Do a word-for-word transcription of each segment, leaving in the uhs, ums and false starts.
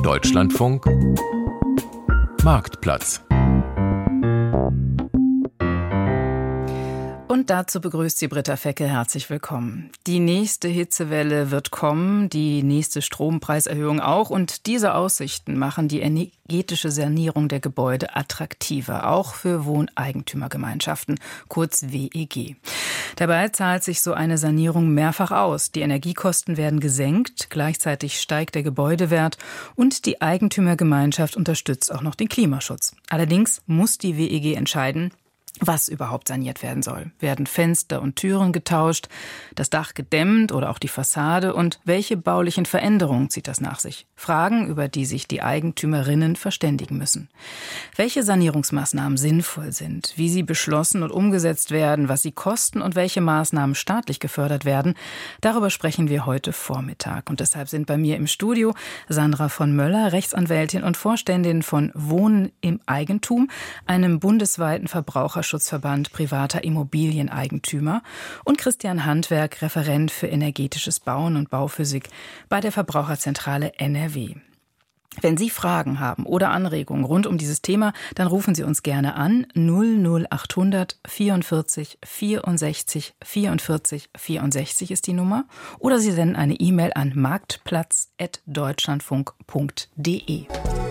Deutschlandfunk Marktplatz. Und dazu begrüßt sie Britta Fecke. Herzlich willkommen. Die nächste Hitzewelle wird kommen, die nächste Strompreiserhöhung auch. Und diese Aussichten machen die energetische Sanierung der Gebäude attraktiver, auch für Wohneigentümergemeinschaften, kurz W E G. Dabei zahlt sich so eine Sanierung mehrfach aus. Die Energiekosten werden gesenkt, gleichzeitig steigt der Gebäudewert und die Eigentümergemeinschaft unterstützt auch noch den Klimaschutz. Allerdings muss die W E G entscheiden, was überhaupt saniert werden soll. Werden Fenster und Türen getauscht, das Dach gedämmt oder auch die Fassade? Und welche baulichen Veränderungen zieht das nach sich? Fragen, über die sich die Eigentümerinnen verständigen müssen. Welche Sanierungsmaßnahmen sinnvoll sind, wie sie beschlossen und umgesetzt werden, was sie kosten und welche Maßnahmen staatlich gefördert werden, darüber sprechen wir heute Vormittag. Und deshalb sind bei mir im Studio Sandra von Möller, Rechtsanwältin und Vorständin von Wohnen im Eigentum, einem bundesweiten Verbraucherschutzverband privater Immobilieneigentümer, und Christian Handwerk, Referent für energetisches Bauen und Bauphysik bei der Verbraucherzentrale N R W. Wenn Sie Fragen haben oder Anregungen rund um dieses Thema, dann rufen Sie uns gerne an. null null achthundert vierundvierzig vierundsechzig vierundvierzig vierundsechzig ist die Nummer. Oder Sie senden eine E-Mail an marktplatz at deutschlandfunk punkt de.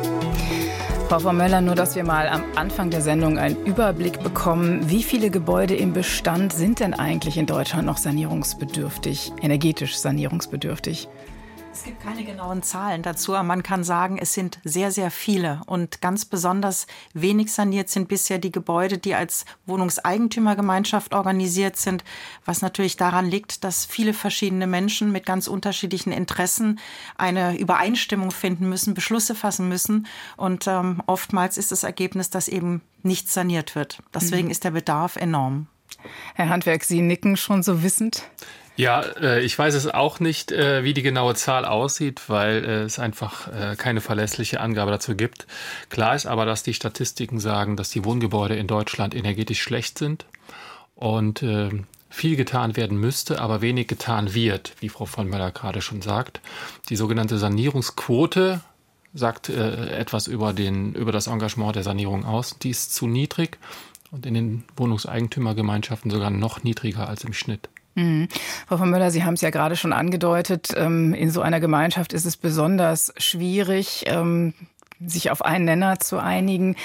Frau von Möller, nur dass wir mal am Anfang der Sendung einen Überblick bekommen. Wie viele Gebäude im Bestand sind denn eigentlich in Deutschland noch sanierungsbedürftig, energetisch sanierungsbedürftig? Es gibt keine genauen Zahlen dazu, aber man kann sagen, es sind sehr, sehr viele. Und ganz besonders wenig saniert sind bisher die Gebäude, die als Wohnungseigentümergemeinschaft organisiert sind, was natürlich daran liegt, dass viele verschiedene Menschen mit ganz unterschiedlichen Interessen eine Übereinstimmung finden müssen, Beschlüsse fassen müssen. Und ähm, oftmals ist das Ergebnis, dass eben nicht saniert wird. Deswegen mhm. ist der Bedarf enorm. Herr Handwerk, Sie nicken schon so wissend. Ja, äh, ich weiß es auch nicht, äh, wie die genaue Zahl aussieht, weil äh, es einfach äh, keine verlässliche Angabe dazu gibt. Klar ist aber, dass die Statistiken sagen, dass die Wohngebäude in Deutschland energetisch schlecht sind und äh, viel getan werden müsste, aber wenig getan wird, wie Frau von Möller gerade schon sagt. Die sogenannte Sanierungsquote sagt äh, etwas über, den, über das Engagement der Sanierung aus. Die ist zu niedrig und in den Wohnungseigentümergemeinschaften sogar noch niedriger als im Schnitt. Mhm. Frau von Möller, Sie haben es ja gerade schon angedeutet, in so einer Gemeinschaft ist es besonders schwierig, sich auf einen Nenner zu einigen.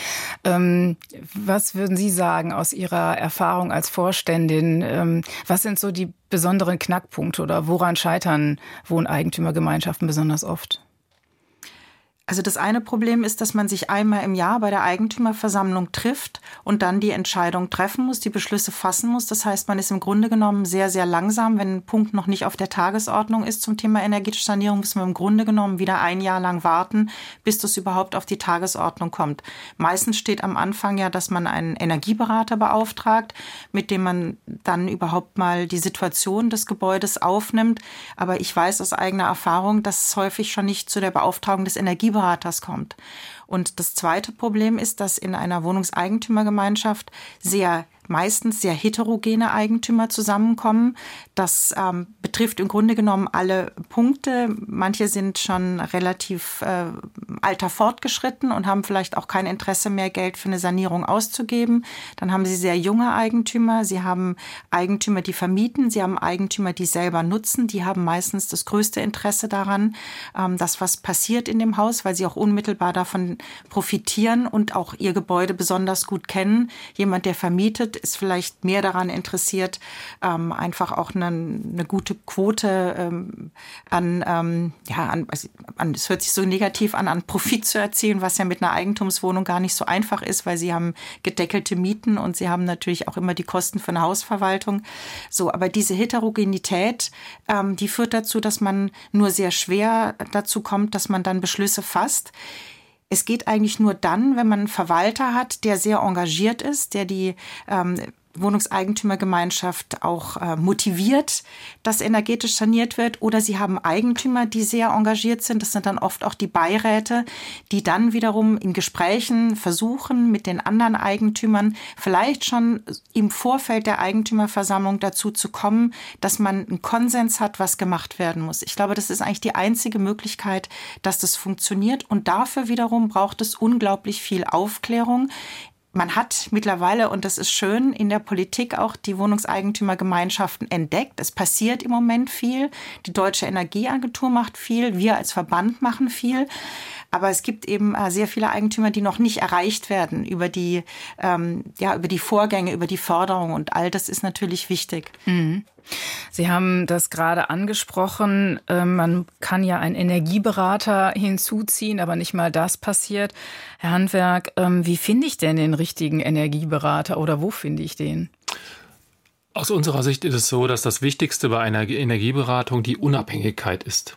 Was würden Sie sagen aus Ihrer Erfahrung als Vorständin? Was sind so die besonderen Knackpunkte oder woran scheitern Wohneigentümergemeinschaften besonders oft? Also das eine Problem ist, dass man sich einmal im Jahr bei der Eigentümerversammlung trifft und dann die Entscheidung treffen muss, die Beschlüsse fassen muss. Das heißt, man ist im Grunde genommen sehr, sehr langsam. Wenn ein Punkt noch nicht auf der Tagesordnung ist zum Thema energetische Sanierung, muss man im Grunde genommen wieder ein Jahr lang warten, bis das überhaupt auf die Tagesordnung kommt. Meistens steht am Anfang ja, dass man einen Energieberater beauftragt, mit dem man dann überhaupt mal die Situation des Gebäudes aufnimmt. Aber ich weiß aus eigener Erfahrung, dass es häufig schon nicht zu der Beauftragung des Energieberaters kommt. Und das zweite Problem ist, dass in einer Wohnungseigentümergemeinschaft sehr meistens sehr heterogene Eigentümer zusammenkommen. Das ähm, betrifft im Grunde genommen alle Punkte. Manche sind schon relativ äh, alter fortgeschritten und haben vielleicht auch kein Interesse mehr, Geld für eine Sanierung auszugeben. Dann haben sie sehr junge Eigentümer. Sie haben Eigentümer, die vermieten. Sie haben Eigentümer, die selber nutzen. Die haben meistens das größte Interesse daran, ähm, dass was passiert in dem Haus, weil sie auch unmittelbar davon profitieren und auch ihr Gebäude besonders gut kennen. Jemand, der vermietet, ist vielleicht mehr daran interessiert, ähm, einfach auch eine, eine gute Quote ähm, an, ähm, ja, an, an, es hört sich so negativ an, an Profit zu erzielen, was ja mit einer Eigentumswohnung gar nicht so einfach ist, weil sie haben gedeckelte Mieten und sie haben natürlich auch immer die Kosten für eine Hausverwaltung. So, aber diese Heterogenität, ähm, die führt dazu, dass man nur sehr schwer dazu kommt, dass man dann Beschlüsse fasst. Es geht eigentlich nur dann, wenn man einen Verwalter hat, der sehr engagiert ist, der die ähm, Wohnungseigentümergemeinschaft auch äh, motiviert, dass energetisch saniert wird. Oder sie haben Eigentümer, die sehr engagiert sind. Das sind dann oft auch die Beiräte, die dann wiederum in Gesprächen versuchen, mit den anderen Eigentümern vielleicht schon im Vorfeld der Eigentümerversammlung dazu zu kommen, dass man einen Konsens hat, was gemacht werden muss. Ich glaube, das ist eigentlich die einzige Möglichkeit, dass das funktioniert. Und dafür wiederum braucht es unglaublich viel Aufklärung. Man hat mittlerweile, und das ist schön, in der Politik auch die Wohnungseigentümergemeinschaften entdeckt. Es passiert im Moment viel. Die Deutsche Energieagentur macht viel. Wir als Verband machen viel. Aber es gibt eben sehr viele Eigentümer, die noch nicht erreicht werden über die, ähm, ja, über die Vorgänge, über die Förderung. Und all das ist natürlich wichtig. Mhm. Sie haben das gerade angesprochen. Man kann ja einen Energieberater hinzuziehen, aber nicht mal das passiert. Herr Handwerk, wie finde ich denn den richtigen Energieberater oder wo finde ich den? Aus unserer Sicht ist es so, dass das Wichtigste bei einer Energieberatung die Unabhängigkeit ist.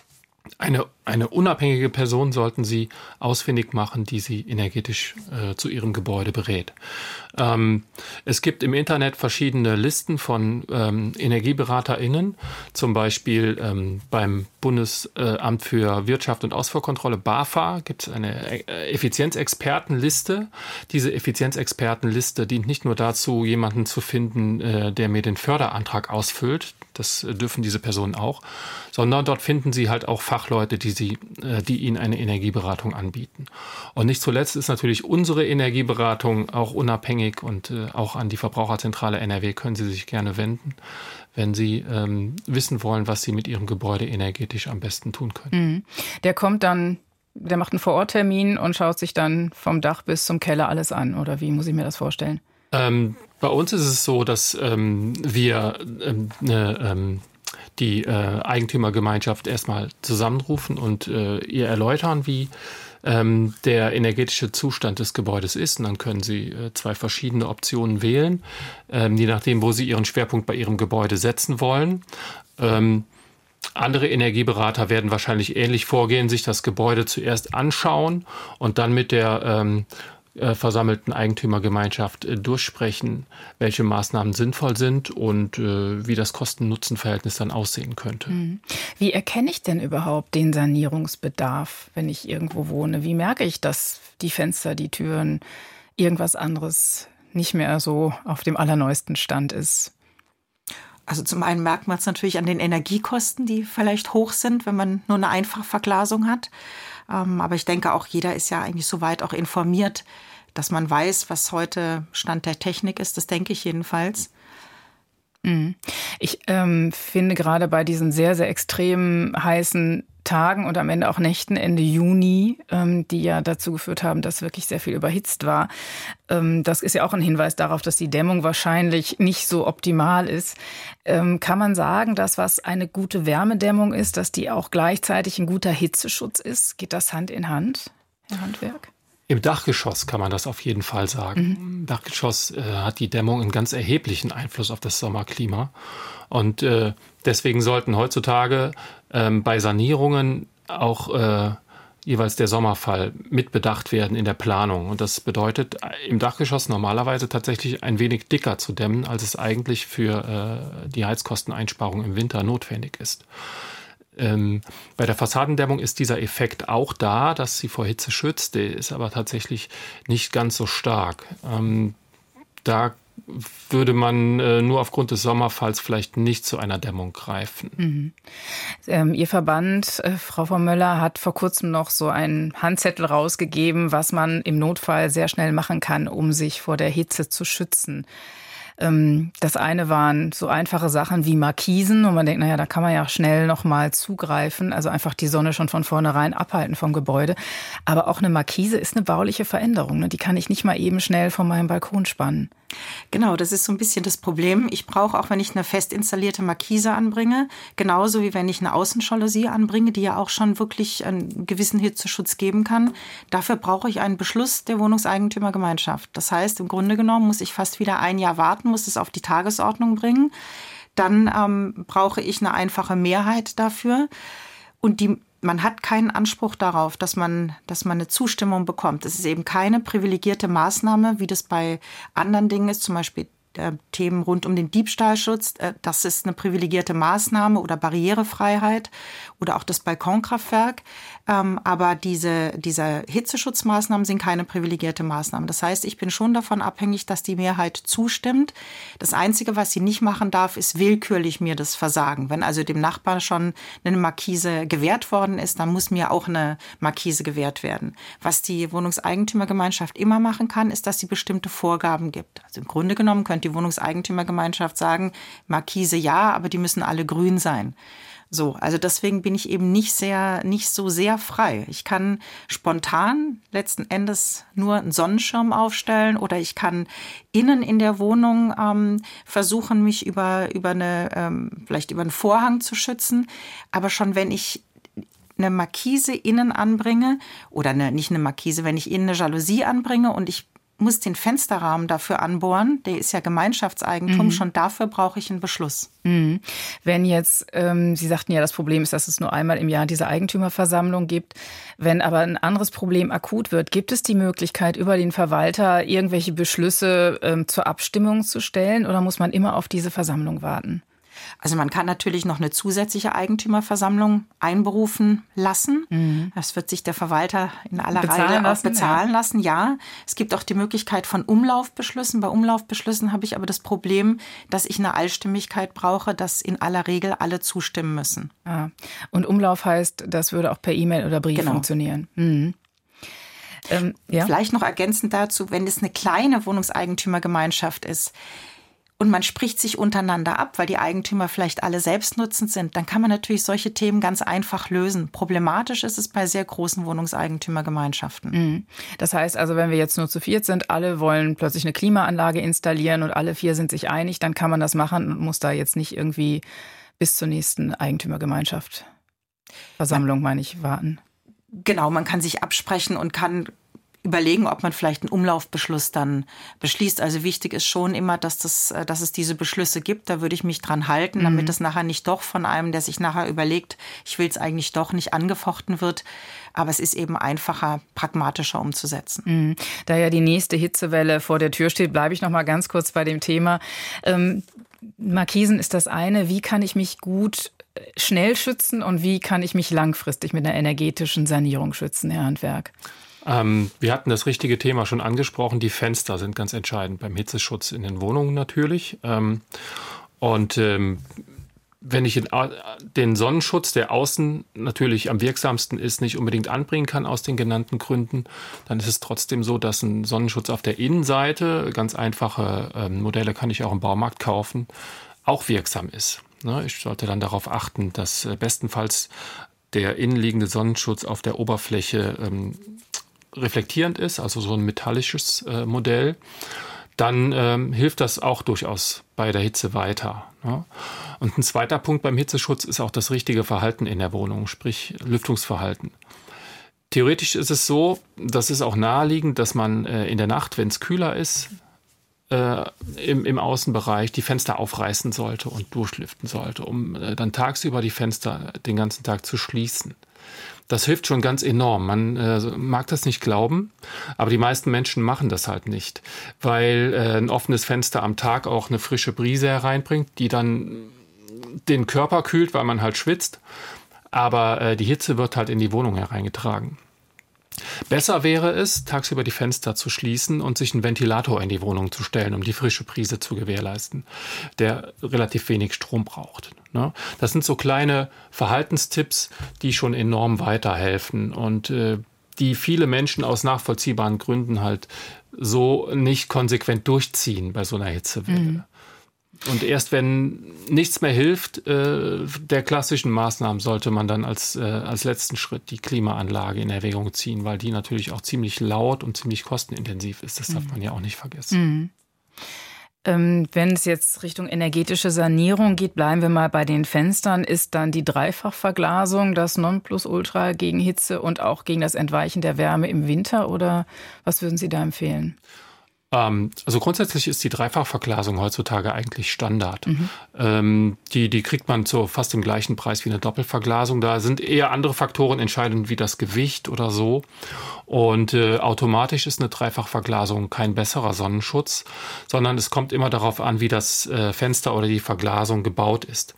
Eine, eine unabhängige Person sollten Sie ausfindig machen, die Sie energetisch äh, zu Ihrem Gebäude berät. Ähm, es gibt im Internet verschiedene Listen von ähm, EnergieberaterInnen, zum Beispiel ähm, beim Bundesamt für Wirtschaft und Ausfuhrkontrolle BAFA gibt es eine Effizienzexpertenliste. Diese Effizienzexpertenliste dient nicht nur dazu, jemanden zu finden, äh, der mir den Förderantrag ausfüllt, das dürfen diese Personen auch, sondern dort finden Sie halt auch Fachleute, die, sie, die Ihnen eine Energieberatung anbieten. Und nicht zuletzt ist natürlich unsere Energieberatung auch unabhängig und auch an die Verbraucherzentrale N R W können Sie sich gerne wenden, wenn Sie ähm, wissen wollen, was Sie mit Ihrem Gebäude energetisch am besten tun können. Der kommt dann, der macht einen Vororttermin und schaut sich dann vom Dach bis zum Keller alles an, oder wie muss ich mir das vorstellen? Ähm, bei uns ist es so, dass ähm, wir ähm, ne, ähm, die äh, Eigentümergemeinschaft erstmal zusammenrufen und äh, ihr erläutern, wie ähm, der energetische Zustand des Gebäudes ist. Und dann können Sie äh, zwei verschiedene Optionen wählen, ähm, je nachdem, wo Sie Ihren Schwerpunkt bei Ihrem Gebäude setzen wollen. Ähm, Andere Energieberater werden wahrscheinlich ähnlich vorgehen, sich das Gebäude zuerst anschauen und dann mit der ähm, versammelten Eigentümergemeinschaft äh, durchsprechen, welche Maßnahmen sinnvoll sind und äh, wie das Kosten-Nutzen-Verhältnis dann aussehen könnte. Wie erkenne ich denn überhaupt den Sanierungsbedarf, wenn ich irgendwo wohne? Wie merke ich, dass die Fenster, die Türen, irgendwas anderes nicht mehr so auf dem allerneuesten Stand ist? Also zum einen merkt man es natürlich an den Energiekosten, die vielleicht hoch sind, wenn man nur eine Einfachverglasung hat. Aber ich denke auch, jeder ist ja eigentlich soweit auch informiert, dass man weiß, was heute Stand der Technik ist. Das denke ich jedenfalls. Ich ähm, finde gerade bei diesen sehr, sehr extrem heißen Tagen und am Ende auch Nächten Ende Juni, ähm, die ja dazu geführt haben, dass wirklich sehr viel überhitzt war. Ähm, das ist ja auch ein Hinweis darauf, dass die Dämmung wahrscheinlich nicht so optimal ist. Ähm, kann man sagen, dass was eine gute Wärmedämmung ist, dass die auch gleichzeitig ein guter Hitzeschutz ist? Geht das Hand in Hand, Herr Handwerk? Im Dachgeschoss kann man das auf jeden Fall sagen. Mhm. Im Dachgeschoss äh, hat die Dämmung einen ganz erheblichen Einfluss auf das Sommerklima. Und äh, deswegen sollten heutzutage ähm, bei Sanierungen auch äh, jeweils der Sommerfall mitbedacht werden in der Planung. Und das bedeutet, im Dachgeschoss normalerweise tatsächlich ein wenig dicker zu dämmen, als es eigentlich für äh, die Heizkosteneinsparung im Winter notwendig ist. Ähm, bei der Fassadendämmung ist dieser Effekt auch da, dass sie vor Hitze schützt, der ist aber tatsächlich nicht ganz so stark. Ähm, da würde man äh, nur aufgrund des Sommerfalls vielleicht nicht zu einer Dämmung greifen. Mhm. Ähm, Ihr Verband, äh, Frau von Möller, hat vor kurzem noch so einen Handzettel rausgegeben, was man im Notfall sehr schnell machen kann, um sich vor der Hitze zu schützen. Das eine waren so einfache Sachen wie Markisen, und man denkt, naja, da kann man ja schnell noch mal zugreifen, also einfach die Sonne schon von vornherein abhalten vom Gebäude. Aber auch eine Markise ist eine bauliche Veränderung, ne? Die kann ich nicht mal eben schnell von meinem Balkon spannen. Genau, das ist so ein bisschen das Problem. Ich brauche auch, wenn ich eine fest installierte Markise anbringe, genauso wie wenn ich eine Außenjalousie anbringe, die ja auch schon wirklich einen gewissen Hitzeschutz geben kann. Dafür brauche ich einen Beschluss der Wohnungseigentümergemeinschaft. Das heißt, im Grunde genommen muss ich fast wieder ein Jahr warten, muss es auf die Tagesordnung bringen. Dann ähm, brauche ich eine einfache Mehrheit dafür. Und die Man hat keinen Anspruch darauf, dass man, dass man eine Zustimmung bekommt. Es ist eben keine privilegierte Maßnahme, wie das bei anderen Dingen ist, zum Beispiel äh, Themen rund um den Diebstahlschutz. Äh, das ist eine privilegierte Maßnahme oder Barrierefreiheit oder auch das Balkonkraftwerk. Ähm, aber diese, diese Hitzeschutzmaßnahmen sind keine privilegierte Maßnahme. Das heißt, ich bin schon davon abhängig, dass die Mehrheit zustimmt. Das Einzige, was sie nicht machen darf, ist willkürlich mir das versagen. Wenn also dem Nachbarn schon eine Markise gewährt worden ist, dann muss mir auch eine Markise gewährt werden. Was die Wohnungseigentümergemeinschaft immer machen kann, ist, dass sie bestimmte Vorgaben gibt. Also im Grunde genommen könnte die Wohnungseigentümergemeinschaft sagen, Markise ja, aber die müssen alle grün sein. So, also deswegen bin ich eben nicht sehr, nicht so sehr frei. Ich kann spontan letzten Endes nur einen Sonnenschirm aufstellen oder ich kann innen in der Wohnung ähm, versuchen, mich über, über eine, ähm, vielleicht über einen Vorhang zu schützen. Aber schon wenn ich eine Markise innen anbringe oder eine, nicht eine Markise, wenn ich innen eine Jalousie anbringe und ich muss den Fensterrahmen dafür anbohren, der ist ja Gemeinschaftseigentum, mhm. schon dafür brauche ich einen Beschluss. Mhm. Wenn jetzt, ähm, Sie sagten ja, das Problem ist, dass es nur einmal im Jahr diese Eigentümerversammlung gibt. Wenn aber ein anderes Problem akut wird, gibt es die Möglichkeit, über den Verwalter irgendwelche Beschlüsse ähm, zur Abstimmung zu stellen oder muss man immer auf diese Versammlung warten? Also man kann natürlich noch eine zusätzliche Eigentümerversammlung einberufen lassen. Mhm. Das wird sich der Verwalter in aller bezahlen Reihe lassen, auch bezahlen ja. lassen. Ja, es gibt auch die Möglichkeit von Umlaufbeschlüssen. Bei Umlaufbeschlüssen habe ich aber das Problem, dass ich eine Allstimmigkeit brauche, dass in aller Regel alle zustimmen müssen. Ah. Und Umlauf heißt, das würde auch per E-Mail oder Brief genau. funktionieren. Mhm. Ähm, ja? Vielleicht noch ergänzend dazu, wenn es eine kleine Wohnungseigentümergemeinschaft ist, und man spricht sich untereinander ab, weil die Eigentümer vielleicht alle selbstnutzend sind, dann kann man natürlich solche Themen ganz einfach lösen. Problematisch ist es bei sehr großen Wohnungseigentümergemeinschaften. Das heißt also, wenn wir jetzt nur zu viert sind, alle wollen plötzlich eine Klimaanlage installieren und alle vier sind sich einig, dann kann man das machen und muss da jetzt nicht irgendwie bis zur nächsten Eigentümergemeinschaft, Versammlung meine ich, warten. Genau, man kann sich absprechen und kann überlegen, ob man vielleicht einen Umlaufbeschluss dann beschließt. Also wichtig ist schon immer, dass, das, dass es diese Beschlüsse gibt. Da würde ich mich dran halten, damit es nachher nicht doch von einem, der sich nachher überlegt, ich will es eigentlich doch nicht, angefochten wird. Aber es ist eben einfacher, pragmatischer umzusetzen. Mhm. Da ja die nächste Hitzewelle vor der Tür steht, bleibe ich noch mal ganz kurz bei dem Thema. Ähm, Markisen ist das eine. Wie kann ich mich gut schnell schützen und wie kann ich mich langfristig mit einer energetischen Sanierung schützen, Herr Handwerk? Ähm, wir hatten das richtige Thema schon angesprochen. Die Fenster sind ganz entscheidend beim Hitzeschutz in den Wohnungen natürlich. Ähm, und ähm, wenn ich den Sonnenschutz, der außen natürlich am wirksamsten ist, nicht unbedingt anbringen kann aus den genannten Gründen, dann ist es trotzdem so, dass ein Sonnenschutz auf der Innenseite, ganz einfache ähm, Modelle kann ich auch im Baumarkt kaufen, auch wirksam ist. Ne? Ich sollte dann darauf achten, dass äh, bestenfalls der innenliegende Sonnenschutz auf der Oberfläche ähm, reflektierend ist, also so ein metallisches äh, Modell, dann ähm, hilft das auch durchaus bei der Hitze weiter. Ne? Und ein zweiter Punkt beim Hitzeschutz ist auch das richtige Verhalten in der Wohnung, sprich Lüftungsverhalten. Theoretisch ist es so, das ist auch naheliegend, dass man äh, in der Nacht, wenn es kühler ist, äh, im, im Außenbereich die Fenster aufreißen sollte und durchlüften sollte, um äh, dann tagsüber die Fenster den ganzen Tag zu schließen. Das hilft schon ganz enorm. Man äh, mag das nicht glauben, aber die meisten Menschen machen das halt nicht, weil äh, ein offenes Fenster am Tag auch eine frische Brise hereinbringt, die dann den Körper kühlt, weil man halt schwitzt, aber äh, die Hitze wird halt in die Wohnung hereingetragen. Besser wäre es, tagsüber die Fenster zu schließen und sich einen Ventilator in die Wohnung zu stellen, um die frische Brise zu gewährleisten, der relativ wenig Strom braucht. Ne? Das sind so kleine Verhaltenstipps, die schon enorm weiterhelfen und äh, die viele Menschen aus nachvollziehbaren Gründen halt so nicht konsequent durchziehen bei so einer Hitzewelle. Mhm. Und erst wenn nichts mehr hilft, äh, der klassischen Maßnahmen, sollte man dann als, äh, als letzten Schritt die Klimaanlage in Erwägung ziehen, weil die natürlich auch ziemlich laut und ziemlich kostenintensiv ist. Das darf man ja auch nicht vergessen. Mhm. Ähm, wenn es jetzt Richtung energetische Sanierung geht, bleiben wir mal bei den Fenstern. Ist dann die Dreifachverglasung das Nonplusultra gegen Hitze und auch gegen das Entweichen der Wärme im Winter? Oder was würden Sie da empfehlen? Also grundsätzlich ist die Dreifachverglasung heutzutage eigentlich Standard. Mhm. Ähm, die, die kriegt man zu fast dem gleichen Preis wie eine Doppelverglasung. Da sind eher andere Faktoren entscheidend, wie das Gewicht oder so. Und äh, automatisch ist eine Dreifachverglasung kein besserer Sonnenschutz, sondern es kommt immer darauf an, wie das äh, Fenster oder die Verglasung gebaut ist.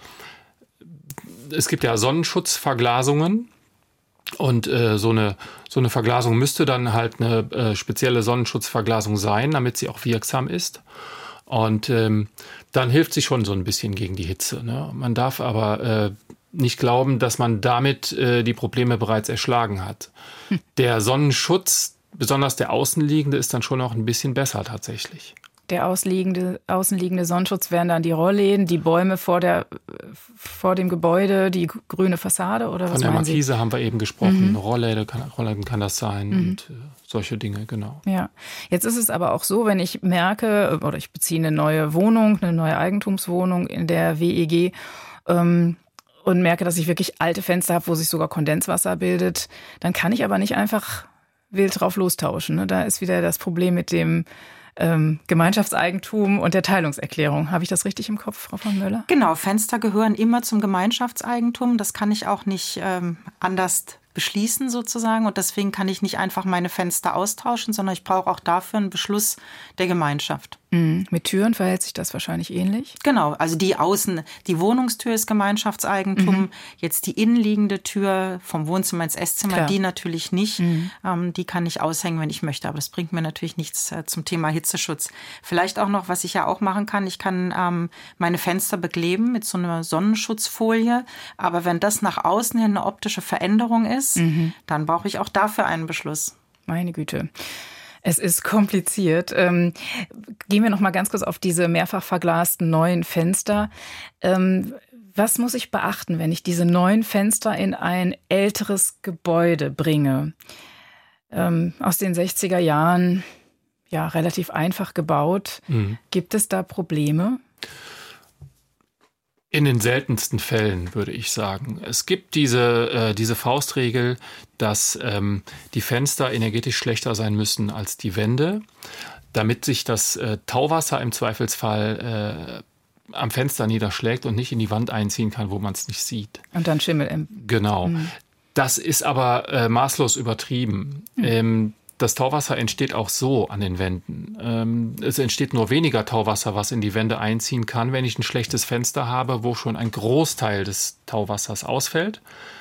Es gibt ja Sonnenschutzverglasungen. Und äh, so eine so eine Verglasung müsste dann halt eine äh, spezielle Sonnenschutzverglasung sein, damit sie auch wirksam ist. Und ähm, dann hilft sie schon so ein bisschen gegen die Hitze. Ne? Man darf aber äh, nicht glauben, dass man damit äh, die Probleme bereits erschlagen hat. Hm. Der Sonnenschutz, besonders der außenliegende, ist dann schon noch ein bisschen besser tatsächlich. Der ausliegende, außenliegende Sonnenschutz wären dann die Rollläden, die Bäume vor, der, vor dem Gebäude, die grüne Fassade oder was Von der meinen Sie? Markise haben wir eben gesprochen. Mhm. Rollläden kann, Rollläden kann das sein mhm. und äh, solche Dinge, genau. Ja, jetzt ist es aber auch so, wenn ich merke, oder ich beziehe eine neue Wohnung, eine neue Eigentumswohnung in der W E G ähm, und merke, dass ich wirklich alte Fenster habe, wo sich sogar Kondenswasser bildet, dann kann ich aber nicht einfach wild drauf lostauschen. Ne? Da ist wieder das Problem mit dem Ähm, Gemeinschaftseigentum und der Teilungserklärung. Habe ich das richtig im Kopf, Frau von Möller? Genau, Fenster gehören immer zum Gemeinschaftseigentum. Das kann ich auch nicht ähm, anders beschließen sozusagen. Und deswegen kann ich nicht einfach meine Fenster austauschen, sondern ich brauche auch dafür einen Beschluss der Gemeinschaft. Mhm. Mit Türen verhält sich das wahrscheinlich ähnlich? Genau, also die Außen, die Wohnungstür ist Gemeinschaftseigentum. Mhm. Jetzt die innenliegende Tür vom Wohnzimmer ins Esszimmer, Klar. die natürlich nicht. Mhm. Ähm, die kann ich aushängen, wenn ich möchte. Aber das bringt mir natürlich nichts äh, zum Thema Hitzeschutz. Vielleicht auch noch, was ich ja auch machen kann, ich kann ähm, meine Fenster bekleben mit so einer Sonnenschutzfolie. Aber wenn das nach außen hin eine optische Veränderung ist, Mhm. dann brauche ich auch dafür einen Beschluss. Meine Güte. Es ist kompliziert. Ähm, gehen wir noch mal ganz kurz auf diese mehrfach verglasten neuen Fenster. Ähm, was muss ich beachten, wenn ich diese neuen Fenster in ein älteres Gebäude bringe? Ähm, aus den sechziger Jahren, ja, relativ einfach gebaut. Mhm. Gibt es da Probleme? In den seltensten Fällen, würde ich sagen. Es gibt diese, äh, diese Faustregel, dass ähm, die Fenster energetisch schlechter sein müssen als die Wände, damit sich das äh, Tauwasser im Zweifelsfall äh, am Fenster niederschlägt und nicht in die Wand einziehen kann, wo man es nicht sieht. Und dann Schimmel im... Genau. Mhm. Das ist aber äh, maßlos übertrieben. Mhm. Ähm, Das Tauwasser entsteht auch so an den Wänden. Ähm, es entsteht nur weniger Tauwasser, was in die Wände einziehen kann, wenn ich ein schlechtes Fenster habe, wo schon ein Großteil des Tauwassers ausfällt.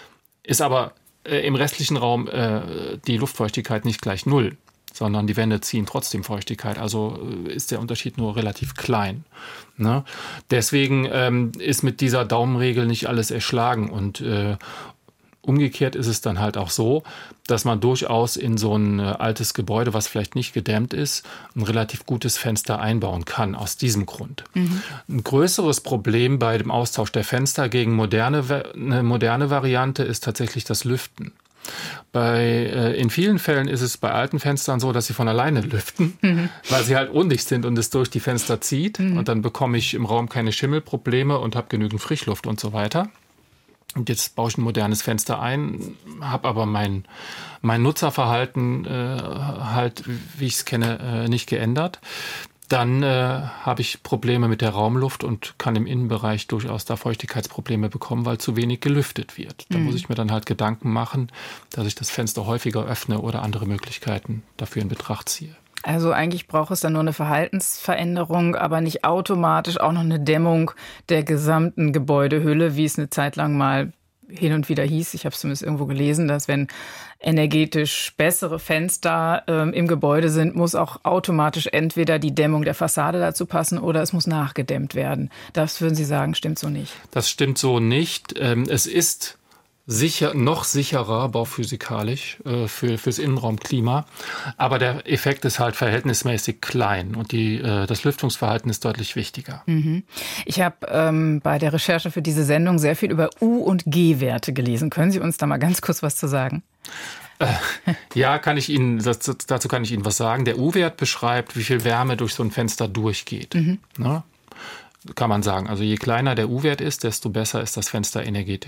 Ist aber äh, im restlichen Raum äh, die Luftfeuchtigkeit nicht gleich null, sondern die Wände ziehen trotzdem Feuchtigkeit. Also äh, ist der Unterschied nur relativ klein. Ne? Deswegen ähm, ist mit dieser Daumenregel nicht alles erschlagen. Und äh, umgekehrt ist es dann halt auch so, dass man durchaus in so ein altes Gebäude, was vielleicht nicht gedämmt ist, ein relativ gutes Fenster einbauen kann, aus diesem Grund. Mhm. Ein größeres Problem bei dem Austausch der Fenster gegen moderne, eine moderne Variante ist tatsächlich das Lüften. Bei, äh, in vielen Fällen ist es bei alten Fenstern so, dass sie von alleine lüften, mhm. weil sie halt undicht sind und es durch die Fenster zieht. Mhm. Und dann bekomme ich im Raum keine Schimmelprobleme und habe genügend Frischluft und so weiter. Und jetzt baue ich ein modernes Fenster ein, habe aber mein, mein Nutzerverhalten äh, halt, wie ich es kenne, äh, nicht geändert. Dann äh, habe ich Probleme mit der Raumluft und kann im Innenbereich durchaus da Feuchtigkeitsprobleme bekommen, weil zu wenig gelüftet wird. Da mhm. muss ich mir dann halt Gedanken machen, dass ich das Fenster häufiger öffne oder andere Möglichkeiten dafür in Betracht ziehe. Also eigentlich braucht es dann nur eine Verhaltensveränderung, aber nicht automatisch auch noch eine Dämmung der gesamten Gebäudehülle, wie es eine Zeit lang mal hin und wieder hieß. Ich habe es zumindest irgendwo gelesen, dass wenn energetisch bessere Fenster ähm, im Gebäude sind, muss auch automatisch entweder die Dämmung der Fassade dazu passen oder es muss nachgedämmt werden. Das würden Sie sagen, stimmt so nicht? Das stimmt so nicht. Ähm, es ist sicher, noch sicherer bauphysikalisch äh, für, fürs Innenraumklima. Aber der Effekt ist halt verhältnismäßig klein und die, äh, das Lüftungsverhalten ist deutlich wichtiger. Mhm. Ich habe ähm, bei der Recherche für diese Sendung sehr viel über U- und G-Werte gelesen. Können Sie uns da mal ganz kurz was zu sagen? Äh, ja, kann ich Ihnen, das, dazu kann ich Ihnen was sagen. Der U-Wert beschreibt, wie viel Wärme durch so ein Fenster durchgeht. Mhm. Ne? Kann man sagen. Also je kleiner der U-Wert ist, desto besser ist das Fenster energetisch.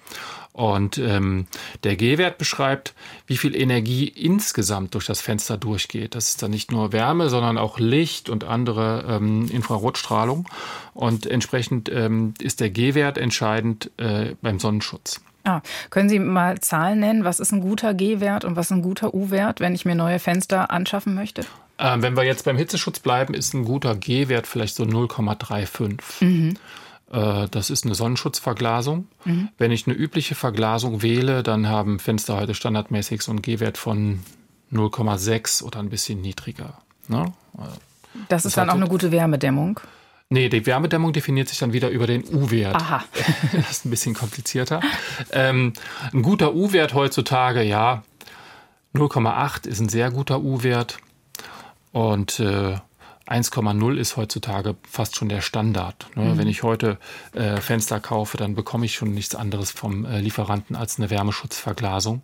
Und ähm, der G-Wert beschreibt, wie viel Energie insgesamt durch das Fenster durchgeht. Das ist dann nicht nur Wärme, sondern auch Licht und andere ähm, Infrarotstrahlung. Und entsprechend ähm, ist der G-Wert entscheidend äh, beim Sonnenschutz. Ah, können Sie mal Zahlen nennen? Was ist ein guter G-Wert und was ist ein guter U-Wert, wenn ich mir neue Fenster anschaffen möchte? Ähm, wenn wir jetzt beim Hitzeschutz bleiben, ist ein guter G-Wert vielleicht so null Komma fünfunddreißig. Mhm. Das ist eine Sonnenschutzverglasung. Mhm. Wenn ich eine übliche Verglasung wähle, dann haben Fenster heute standardmäßig so einen G-Wert von null Komma sechs oder ein bisschen niedriger. Ne? Das, das ist dann auch eine gute Wärmedämmung? Nee, die Wärmedämmung definiert sich dann wieder über den U-Wert. Aha. Das ist ein bisschen komplizierter. Ähm, ein guter U-Wert heutzutage, ja, null Komma acht ist ein sehr guter U-Wert. Und äh, eins Komma null ist heutzutage fast schon der Standard. Ne? Mhm. Wenn ich heute äh, Fenster kaufe, dann bekomme ich schon nichts anderes vom äh, Lieferanten als eine Wärmeschutzverglasung.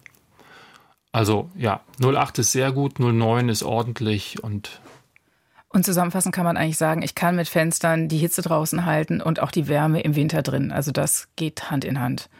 Also ja, null Komma acht ist sehr gut, null Komma neun ist ordentlich. Und, und zusammenfassend kann man eigentlich sagen, ich kann mit Fenstern die Hitze draußen halten und auch die Wärme im Winter drin. Also das geht Hand in Hand.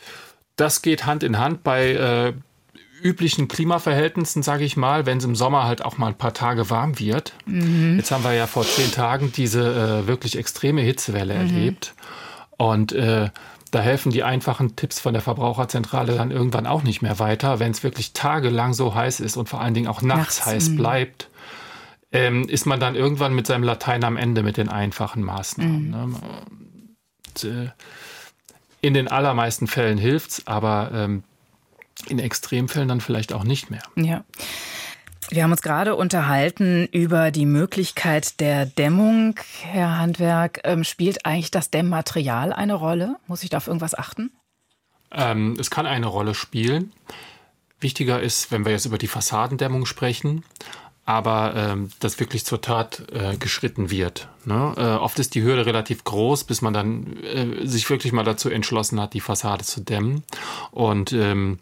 Das geht Hand in Hand bei äh, üblichen Klimaverhältnissen, sage ich mal, wenn es im Sommer halt auch mal ein paar Tage warm wird. Mhm. Jetzt haben wir ja vor zehn Tagen diese äh, wirklich extreme Hitzewelle mhm. erlebt. Und äh, da helfen die einfachen Tipps von der Verbraucherzentrale dann irgendwann auch nicht mehr weiter, wenn es wirklich tagelang so heiß ist und vor allen Dingen auch nachts, nachts heiß mh. bleibt, ähm, ist man dann irgendwann mit seinem Latein am Ende mit den einfachen Maßnahmen. Mhm. Ne? Und, äh, in den allermeisten Fällen hilft's, aber ähm, in Extremfällen dann vielleicht auch nicht mehr. Ja. Wir haben uns gerade unterhalten über die Möglichkeit der Dämmung. Herr Handwerk, ähm, spielt eigentlich das Dämmmaterial eine Rolle? Muss ich da auf irgendwas achten? Ähm, es kann eine Rolle spielen. Wichtiger ist, wenn wir jetzt über die Fassadendämmung sprechen, aber ähm, dass wirklich zur Tat äh, geschritten wird. Ne? Äh, oft ist die Hürde relativ groß, bis man dann äh, sich wirklich mal dazu entschlossen hat, die Fassade zu dämmen. Und ähm,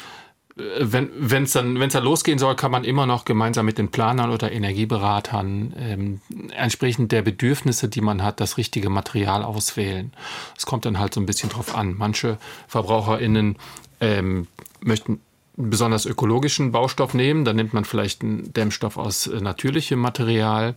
wenn wenn es dann wenn es dann losgehen soll, kann man immer noch gemeinsam mit den Planern oder Energieberatern ähm, entsprechend der Bedürfnisse, die man hat, das richtige Material auswählen. Es kommt dann halt so ein bisschen drauf an. Manche VerbraucherInnen ähm, möchten besonders ökologischen Baustoff nehmen, dann nimmt man vielleicht einen Dämmstoff aus äh, natürlichem Material.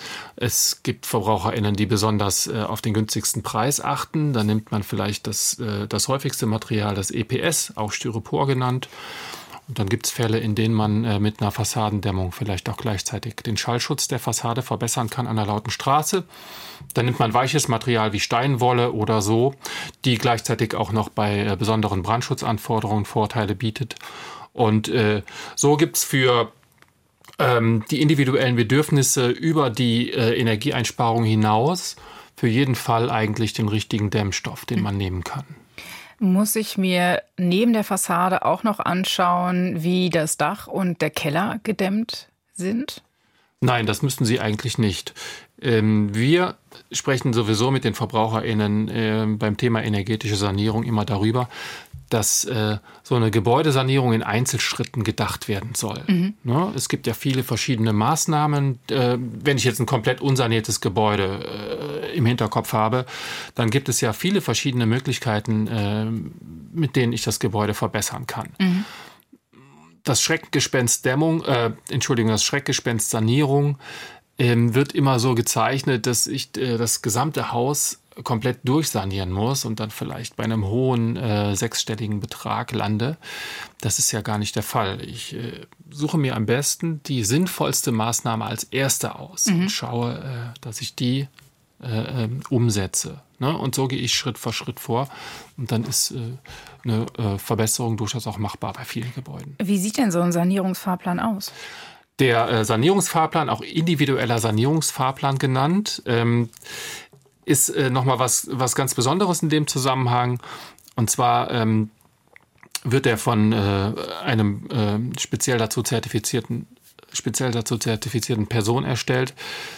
Es gibt VerbraucherInnen, die besonders äh, auf den günstigsten Preis achten. Dann nimmt man vielleicht das, äh, das häufigste Material, das E P S, auch Styropor genannt. Und dann gibt es Fälle, in denen man äh, mit einer Fassadendämmung vielleicht auch gleichzeitig den Schallschutz der Fassade verbessern kann an einer lauten Straße. Dann nimmt man weiches Material wie Steinwolle oder so, die gleichzeitig auch noch bei äh, besonderen Brandschutzanforderungen Vorteile bietet. Und äh, so gibt es für ähm, die individuellen Bedürfnisse über die äh, Energieeinsparung hinaus für jeden Fall eigentlich den richtigen Dämmstoff, den man nehmen kann. Muss ich mir neben der Fassade auch noch anschauen, wie das Dach und der Keller gedämmt sind? Nein, das müssten Sie eigentlich nicht. Ähm, wir sprechen sowieso mit den VerbraucherInnen äh, beim Thema energetische Sanierung immer darüber, dass äh, so eine Gebäudesanierung in Einzelschritten gedacht werden soll. Mhm. Ne? Es gibt ja viele verschiedene Maßnahmen. Äh, wenn ich jetzt ein komplett unsaniertes Gebäude äh, im Hinterkopf habe, dann gibt es ja viele verschiedene Möglichkeiten, äh, mit denen ich das Gebäude verbessern kann. Mhm. Das Schreckgespenst Dämmung, äh, Entschuldigung, das Schreckgespenst Sanierung ähm, wird immer so gezeichnet, dass ich äh, das gesamte Haus komplett durchsanieren muss und dann vielleicht bei einem hohen äh, sechsstelligen Betrag lande. Das ist ja gar nicht der Fall. Ich äh, suche mir am besten die sinnvollste Maßnahme als erste aus mhm. und schaue, äh, dass ich die äh, äh, umsetze. Ne? Und so gehe ich Schritt für Schritt vor. Und dann ist äh, eine äh, Verbesserung durchaus auch machbar bei vielen Gebäuden. Wie sieht denn so ein Sanierungsfahrplan aus? Der äh, Sanierungsfahrplan, auch individueller Sanierungsfahrplan genannt, ähm, ist äh, nochmal was, was ganz Besonderes in dem Zusammenhang. Und zwar ähm, wird er von äh, einem äh, speziell dazu zertifizierten, speziell dazu zertifizierten Person erstellt,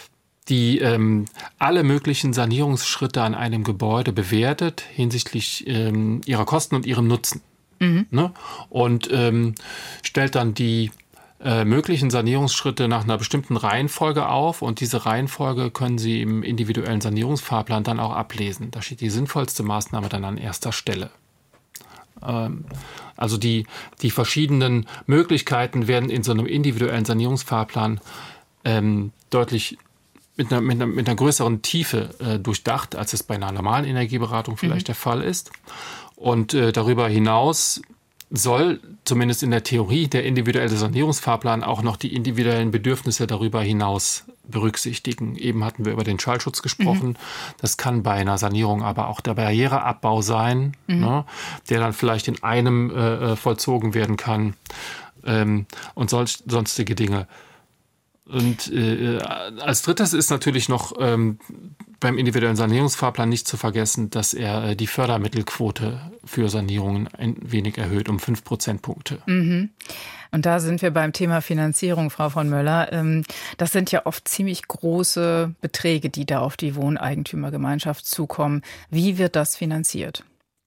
die ähm, alle möglichen Sanierungsschritte an einem Gebäude bewertet hinsichtlich ähm, ihrer Kosten und ihrem Nutzen. Mhm. Ne? Und ähm, stellt dann die Äh, möglichen Sanierungsschritte nach einer bestimmten Reihenfolge auf und diese Reihenfolge können Sie im individuellen Sanierungsfahrplan dann auch ablesen. Da steht die sinnvollste Maßnahme dann an erster Stelle. Also die, die verschiedenen Möglichkeiten werden in so einem individuellen Sanierungsfahrplan ähm, deutlich mit einer, mit, einer, mit einer größeren Tiefe äh, durchdacht, als es bei einer normalen Energieberatung vielleicht mhm. der Fall ist. Und äh, darüber hinaus soll zumindest in der Theorie der individuelle Sanierungsfahrplan auch noch die individuellen Bedürfnisse darüber hinaus berücksichtigen. Eben hatten wir über den Schallschutz gesprochen. Mhm. Das kann bei einer Sanierung aber auch der Barriereabbau sein, mhm. ne, der dann vielleicht in einem äh, vollzogen werden kann ähm, und solch, sonstige Dinge. Und äh, als drittes ist natürlich noch ähm, beim individuellen Sanierungsfahrplan nicht zu vergessen, dass er äh, die Fördermittelquote für Sanierungen ein wenig erhöht, um fünf Prozentpunkte. Mhm. Und da sind wir beim Thema Finanzierung, Frau von Möller. Ähm, das sind ja oft ziemlich große Beträge, die da auf die Wohneigentümergemeinschaft zukommen. Wie wird das finanziert?